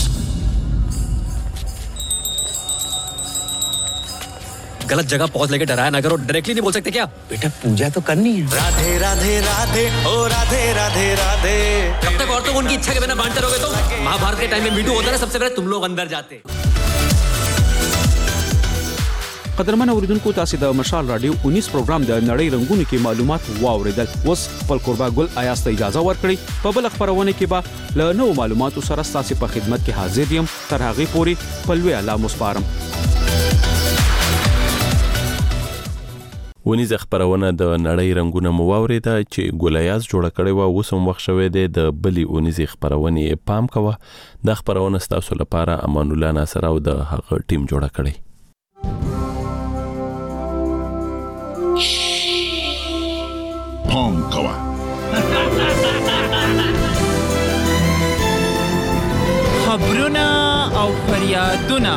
Speaker 25: गलत जगह पहुंच लेके डराया ना करो. डायरेक्टली नहीं बोल सकते क्या?
Speaker 27: बेटा पूजा तो करनी है.
Speaker 25: राधे राधे राधे ओ राधे राधे राधे. जब तक औरतों को उनकी इच्छा के बिना बांटते रहोगे तो महाभारत के टाइम में मीटू होता है सबसे पहले तुम लोग अंदर जाते.
Speaker 13: قدرمن اوریدونکو تاسو د مشال رادیو 19 پروګرام د نړۍ رنگونو کې معلومات واوریدل. اوس خپل قربا ګل آیاست اجازه ورکړي. په بل خبرونه کې به له نوو معلوماتو سره تاسو په خدمت کې حاضر یم. تر هغه پورې په لوی الله مسپارم.
Speaker 1: ونیز خبرونه د نړۍ رنگونه مو واوریده چې ګولیاز جوړ کړي و وسم وخت شوه د بلی ونیز خبرونه پام کوه د خبرونه تاسو لپاره امان الله ناصر او د هغه ټیم جوړ کړي
Speaker 18: پام کوه
Speaker 3: خبرونه او فریادونه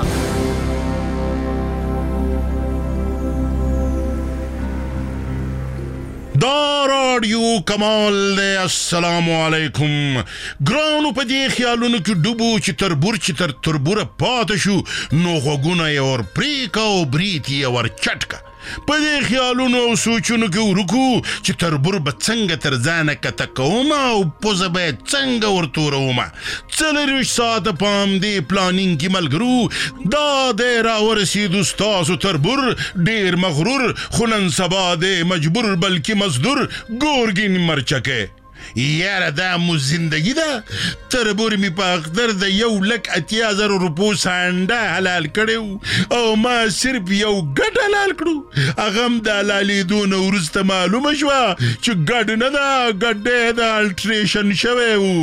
Speaker 5: دا رادیو کمال دے السلام علیکم ګرانو په دې خیالونو کې ډوبو چې تربور چې تربور پاتې شو نو غوګونه یې ور پریکا او بریتی یې ور چټکا په دې خیالونو او سوچونو کې ورکو چې تربور به څنګه تر ځانه کته کوم او پوزه به څنګه ورتوروم 40 ساعته پام دې پلانینګ کې ملګرو دا دې راورسېدو ستاسو تربور ډېر مغرور خو نن سبا دې مجبور بلکې مزدور ګورګین مرچکه یاره دا مو زندگی ده تربور می په اختر د 1,80,000 روپو سانډه حلال کړو او ما صرف یو ګډ حلال کړو اغم د حلالیدون ورسته معلومه شوه چې ګډ نه ده ګډه د الټریشن شوی وو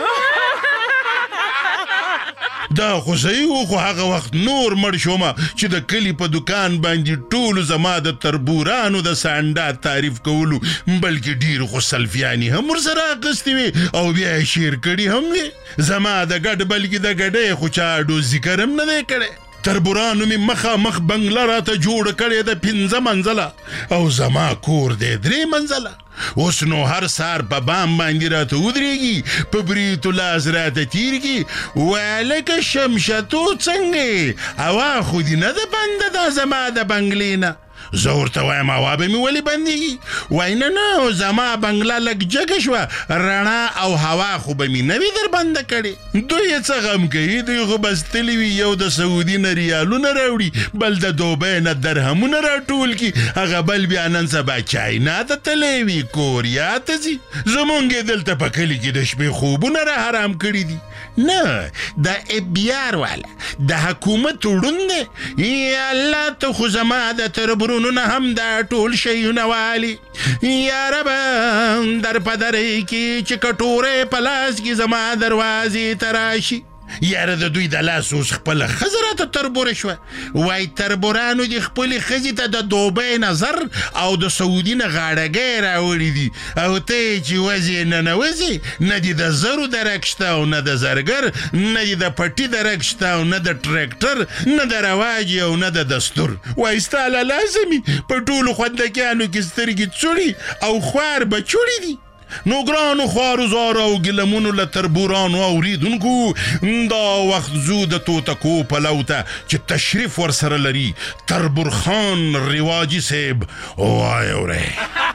Speaker 5: دا خو صحیح و خو هغه وخت نور مړ شوم چې د کلی په دکان باندې ټول زما د تربورانو د سانډا تعریف کولو بلکې ډیر خو سلفیانی هم ورسره اخیستې وي او بیا یې شیر کړي هم وي زما د ګډ بلکې د ګډۍ خو چا ډو ذکر هم نه دی کړی تربورانو می مخ بنگله راته جوړ کړی د 15 منزله او زما کور دی 3 منزله اوس نو هر سار په بام باندې راته ودرېږي په بریتو لاس راته تیرږي والکه شمشتو څنګه هوا خو دې نه ده بنده دا زما د بنګلې نه زه ورته وایم هوا به مې ولې بندېږي وایي نه زما بنګله لږ جګه شوه رڼا او هوا خو به مې نه وي در بنده کړې دوی یې څه غم کوي دوی خو بس تلي وي یو د سعودي نه ریالونه راوړي بل د دوبۍ نه درهمونه راټول کړي هغه بل بیا نن سبا چاینا ته تللی وي کوریا ته ځي زمونږ یې دلته په کلي کې د شپې خوبونه را حرام کړي دي نه د ابیار والا د حکومت وړون دی یا الله ته خو زما د تربورونو نه هم دا ټول شیونه والي یا رب در پدرې کې چې کټورې په لاس کې زما دروازې ته راشي یاره د دوی د لاس اوس خپله ښځه راته تربوره شوه وایي تربورانو دې خپلې ښځې ته د دوبۍ نظر او د سعودي نه غاړګۍ راوړي دي او ته یې چې وځې ننوځې نه دې د زرو درک شته او نه د زرګر نه دې د پټي درک شته او نه د ټریکټر نه د رواج او نه د دستور وایي ستا له لازمي په ټولو خوندکیانو کې سترګې څوړي او خوار به چوړي دي نو ګرانو خوارو زارو او ګلمونو له تربورانو اوریدونکو دا وخت زو د توتکو پلو ته چې تشریف ورسره لري تربور خان رواجي صاحب وای اوره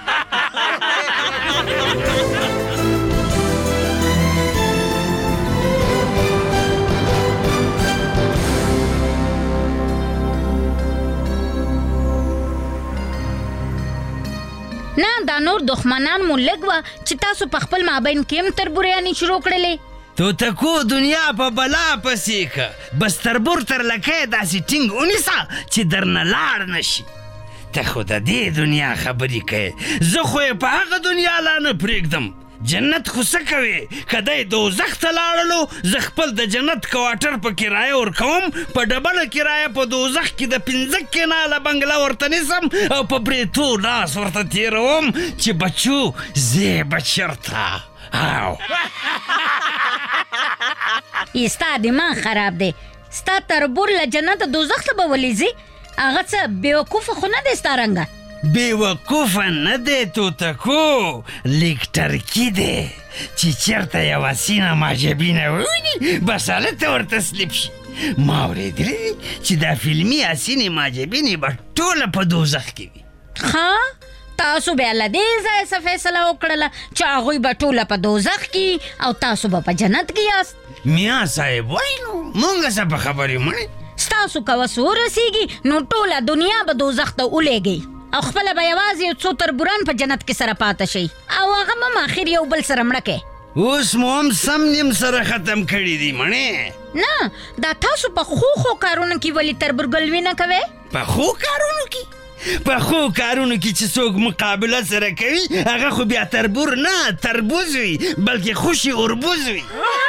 Speaker 6: نه دا نور دښمنان مو لږ وه چې تاسو په خپل مابین کې هم تربوریانې شروع کړلې
Speaker 7: توتکو دنیا په بلا پسې که بس تربور تر لکۍ داسې ټینګ ونیسه چې درنه لاړ نشي ته خو د دې دنیا خبرې کوې زه خو یې په هغه دنیا لا نه پرېږدم جنت خو څه کوې که دی دوزخ ته لاړلو زه خپل د جنت کوارټر په کرایه ورکوم په ډبله کرایه په دوزخ کې د 15 کناله بنګله ورته نیسم او په بریتو لاس ورته تېروم چې بچو زه به چېرته او
Speaker 6: ستا دماغ خراب دی ستا تربور له جنت دوزخ ته به ولې ځي هغه څه بېوقوفه خو نه دی ستا رنګه
Speaker 7: بېوقوفه نه دی توتکو لیک ټرکي دی چې چېرته یوه سینه معجبینه وویني بس هلته ورتسلیب شي ما اورېدلی دي چې دا فلمي اسینې معجبینې به ټوله په دوزخ کې وي
Speaker 6: ښه تاسو بیا له دې ځایه څه فیصله وکړله چې هغوی به ټوله په دوزخ کې او تاسو به په جنت کې یاست
Speaker 7: میا صاحب وایي نو مونږ څه په خبرې مړې
Speaker 6: ستاسو که وس ورسېږي نو ټوله دنیا به دوزخ ته ولېږئ او خپله به یوازې یو څو تربوران په جنت کې سره پاته شئ او هغه هم اخر یو بل سره مړه کړئ
Speaker 7: اوس مو هم سم نیم سره ختم کړي دي مړې
Speaker 6: نه دا تاسو په ښو کارونو کې ولې تربورګلوي نه کوئ
Speaker 7: په ښو کارونو کې په خو کارونو کې چې څوک مقابله سره کوي هغه خو بیا تربور نه تربوز وي بلکې خوشي اوربوز وي.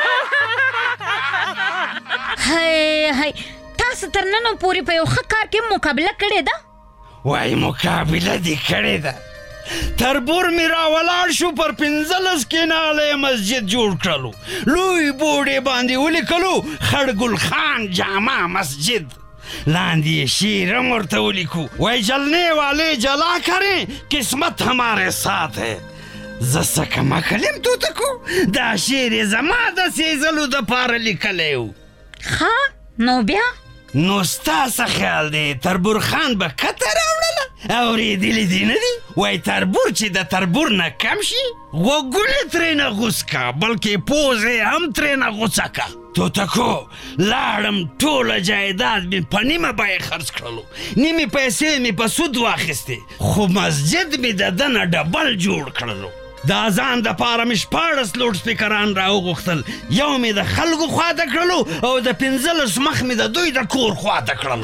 Speaker 6: هی تاسو تر نن پورې په یو ښه کار کې مقابله کړې ده؟
Speaker 7: وای مقابله دې کړې ده. تربور مې راولاړ شو پر 15 کیناله مسجد جوړ کړلو. لوی بوډې باندې ولیکلو خړګل خان جامع مسجد. لاندې شیر ورته ولیکو وای جلنے والے جلا کریں قسمت ہمارے ساتھ ہے. زه څه کمه کلم توته کو دا شعر یې زما داسې ځلو دپاره لیکلی و.
Speaker 6: ښه نو بیا
Speaker 7: نو ستا څه خیال دی تربور خان به کته راوړله؟ اورېدلي دي نه دي وای تربور چې د تربور نه کم شي غوږونه ترېنه غوڅ کا بلکې پوزې هم ترېنه غوڅه کا. توتکو لاړم ټوله جایداد مې په نیمه بیه خرڅ کړلو. نیمې پیسې مې په سود واخیستې خو مسجد مې د ده نه ډبل جوړ کړلو. د اذان دپاره مې 14 لوډ سپیکران راوغوښتل. یو مې د خلکو خواته کړلو او د 15 مخ مې د دوی د کور خواته کړلو.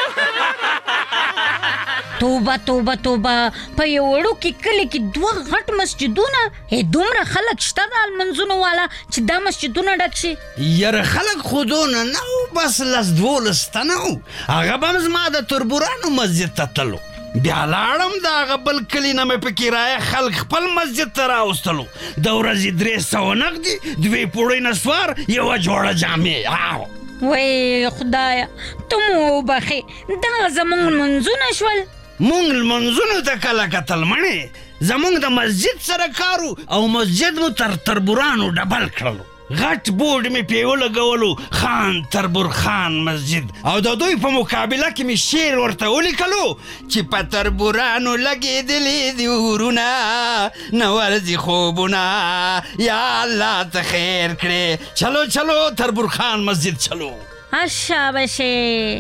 Speaker 6: توبه توبه توبه په یو وړوکي کلي کې 2 غټ مسجدونه دومره خلک شته د لمونځونو والا چې دا مسجدونه ډک شي؟
Speaker 7: یاره خلک خو دونه نه و بس 10-12 تنه و. هغه به هم زما د تربورانو مسجد ته تلو. بیا لاړم د هغه بل کلي نه مې په کرایه خلک خپل مسجد ته راوستلو. د ورځې 300 نغدي 2 پوړۍ نسوار یوه جوړه جامې.
Speaker 6: وای خدایه ته مو وبخې دا زمونږ لمونځونه شول.
Speaker 7: مونږ لمونځونو ته کله کتل مڼې زمونږ د مسجد سره کارو او مسجد مو تر تربورانو ډبل کړلو. غټ بورډ مې پې ولګولو خان تربور خان مسجد او د دوی په مقابله کې مې شعر ورته ولیکلو چې په تربورانو لګېدلي دي ورونه نه ورځي خوبونه یا الله ته خیر کړې. چلو چلو تربور خان مسجد چلو.
Speaker 6: اچھا بشې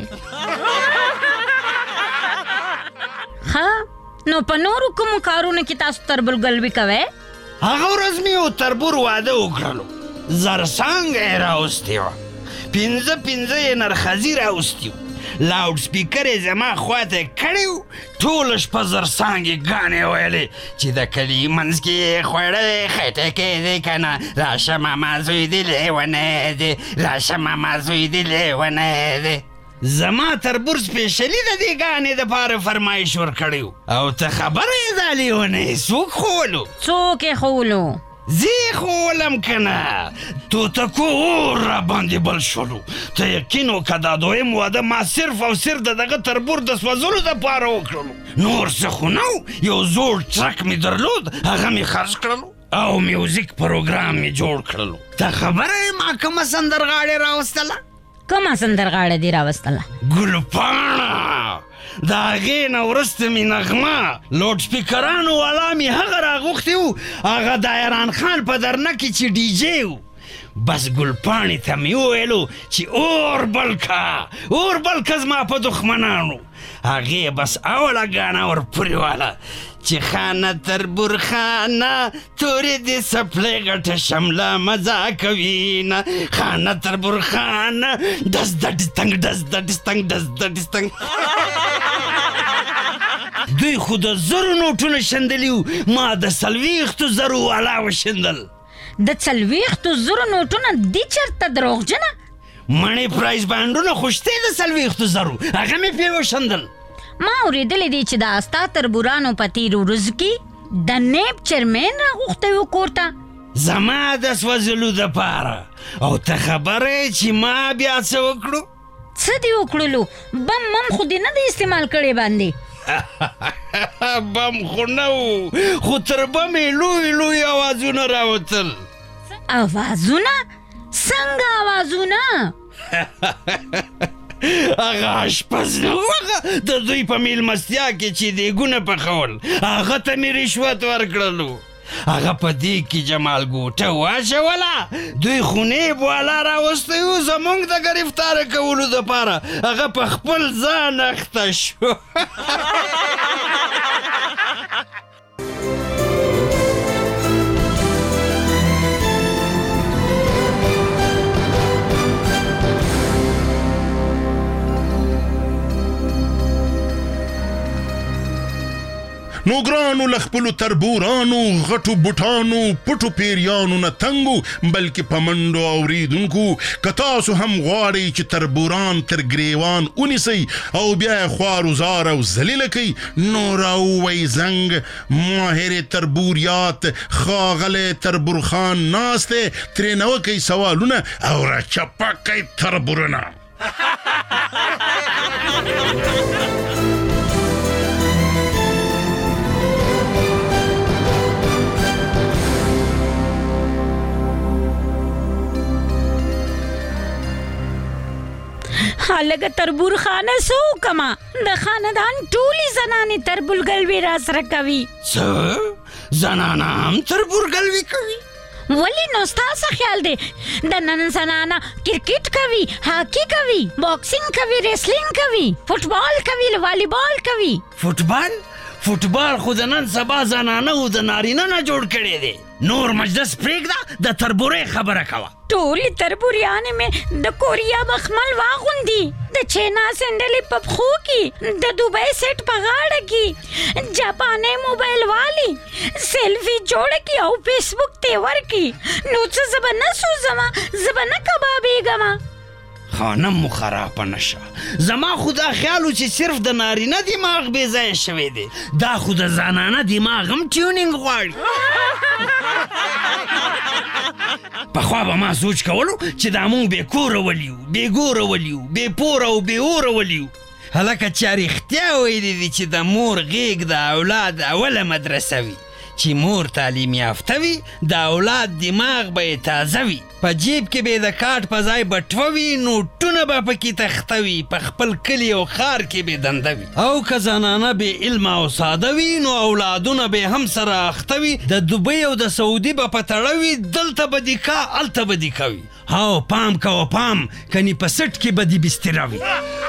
Speaker 6: ښه نو په نورو کومو کارونو کې تاسو تربورګلوي کوئ؟
Speaker 7: هغه ورځ مې یو تربور واده وکړلو. زرسانګه یې راوستې وه 15 یې نرخزي راوستي وو. لاوډ سپیکر یې زما خواته کړی و. ټوله شپه زرسانګې ګانې ویلې چې د کلي منځ کې یې خوړی خټکی دی که نه راشه ماما زوی دی لیونی دی راشه ماما زوی دی لیونی دی. زما تربور سپیشلي د دې ګانې دپاره فرمایش ورکړی و او ته خبره یې دا لیونی څوک ښولو؟
Speaker 6: څوک یې ښولو؟
Speaker 7: زی خولم کنه توتکو اور را باندې بل شولو. ته یقین وکړه دا دویم واده ما صرف او صرف د دغه تربور د سوځولو دپاره وکړلو. نور څه خو نه و. یو زوړ ټرک مې درلود هغه مې خرڅ کړلو او میوزیک پروګرام مې جوړ کړلو. ته خبره یې ما کومه سندرغاړې راوستله؟
Speaker 6: کومه سندرغاړه دې راوستله؟
Speaker 7: ګلپاڼه. د هغې نه وروسته مې نغمه لوډ سپیکرانو والا مې هغه راغوښتي وو هغه د ایران خان په درنه کې چې ډي جې و. بس ګلپاڼې ته مې وویلو چې اور بل که زما په دښمنانو. هغې بس اوله ګاڼه ورپورې واله چې خانه تربور خانه تورې دې سپلې غټه شمله مزه کوي نه خانه تربور خانه ډز د ډستنګ ډز د ډستنګ ډز د ډستنګ. دوی خو د 1000 نوټونه شندلي وو ما د 40,000 والا وشندل.
Speaker 6: د 40,000 نوټونه دي چېرته دروغجنه؟
Speaker 7: مڼې پرایز بانډونه خو شته د 40,000 هغه مې پې وشندل.
Speaker 6: ما اورېدلی دی چې د ستا تربورانو په تېرو ورځو کې د نیب چیرمین راغوښتی و کور ته
Speaker 7: زما د سوځلو دپاره. او ته خبره یې چې ما بیا څه وکړو؟
Speaker 6: څه دې وکړلو؟ بم خو دې نه دی استعمال کړی باندې؟
Speaker 7: بم خو نه و خو تر بم یې لوی اوازونه راوتل.
Speaker 6: اوازونه؟ څنګه اوازونه؟
Speaker 7: هغه اشپز نه و هغه د دوی په میلمستیا کې چې دیګونه پخول هغه ته مې رشوت ورکړلو. هغه په دې کې جمال ګوټه واچوله دوی خونې والا راوستی و زموږ د ګرفتاره کولو دپاره هغه په خپل ځان اخته شو.
Speaker 5: نو ګرانو له خپلو تربورانو غټو بوټانو پټو پیریانو نه تنګو بلکې په منډو اورېدونکو که تاسو هم غواړئ چې تربوران تر ګریوان ونیسئ او بیا یې خواروزار او ذلیله کوي نو راووئ زنګ ماهر تربوریات ښاغلی تربورخان ناست دی ترېنه وکئ سوالونه او راچپه کوئ تربورونه
Speaker 6: لکه تربور خانه سو کما د خاندان ټولي زنانې تربورګلوي را سره کوي
Speaker 7: څه زنانه هم تربورګلوي کوي
Speaker 6: ولی نو ستاسو خیال دی د نن زنانه کرکټ کوي هاکی کوي باکسینګ کوي ریسلینګ کوي فوټبال کوي والیبال کوي
Speaker 7: فوټبال خو د نن سبا زنانه او د نارینه نه جوړ کړی دی نور مجلس پرېږده د تربورۍ خبره کوه
Speaker 6: ټولې تربوریانې مې د کوریا مخمل واغوندي د چینا سینډلې په پښو کې د دوبۍ سیټ په غاړه کې جاپاني موبایل والی سیلفي جوړه کې او فیسبوک ته ورکی نو څه زبه نه سوزما زبه نه کبابېږم
Speaker 7: خانم مو خرابه نشه زما خو دا خیال و چې صرف د نارینه دماغ بې ځایه شوی دی دا خو د زنانه دماغ هم ټیونینګ غواړي پخوا به ما سوچ کولو چې دا مونږ بې کوره ولیو بې ګوره ولیو بې پوره او بې اوره ولیو هلکه چا رښتیا ویلي دي چې د مور غېږ د اولاد اوله مدرسه وي چې مور تعلیم یافته وي د اولاد دماغ به یې تازه وي په جیب کې به د کاټ په ځای بټوه وي نوټونه به پکې تخته وي په خپل کلي او ښار کې به دنده وي او که زنانه بې علمه او ساده وي نو اولادونه به هم سره اخته وي د دوبۍ او د سعودي به په تړه وي دلته به دیکا هلته به دیکه وي هاو پام کوه پام کنی په سټ کې به دې بستره وي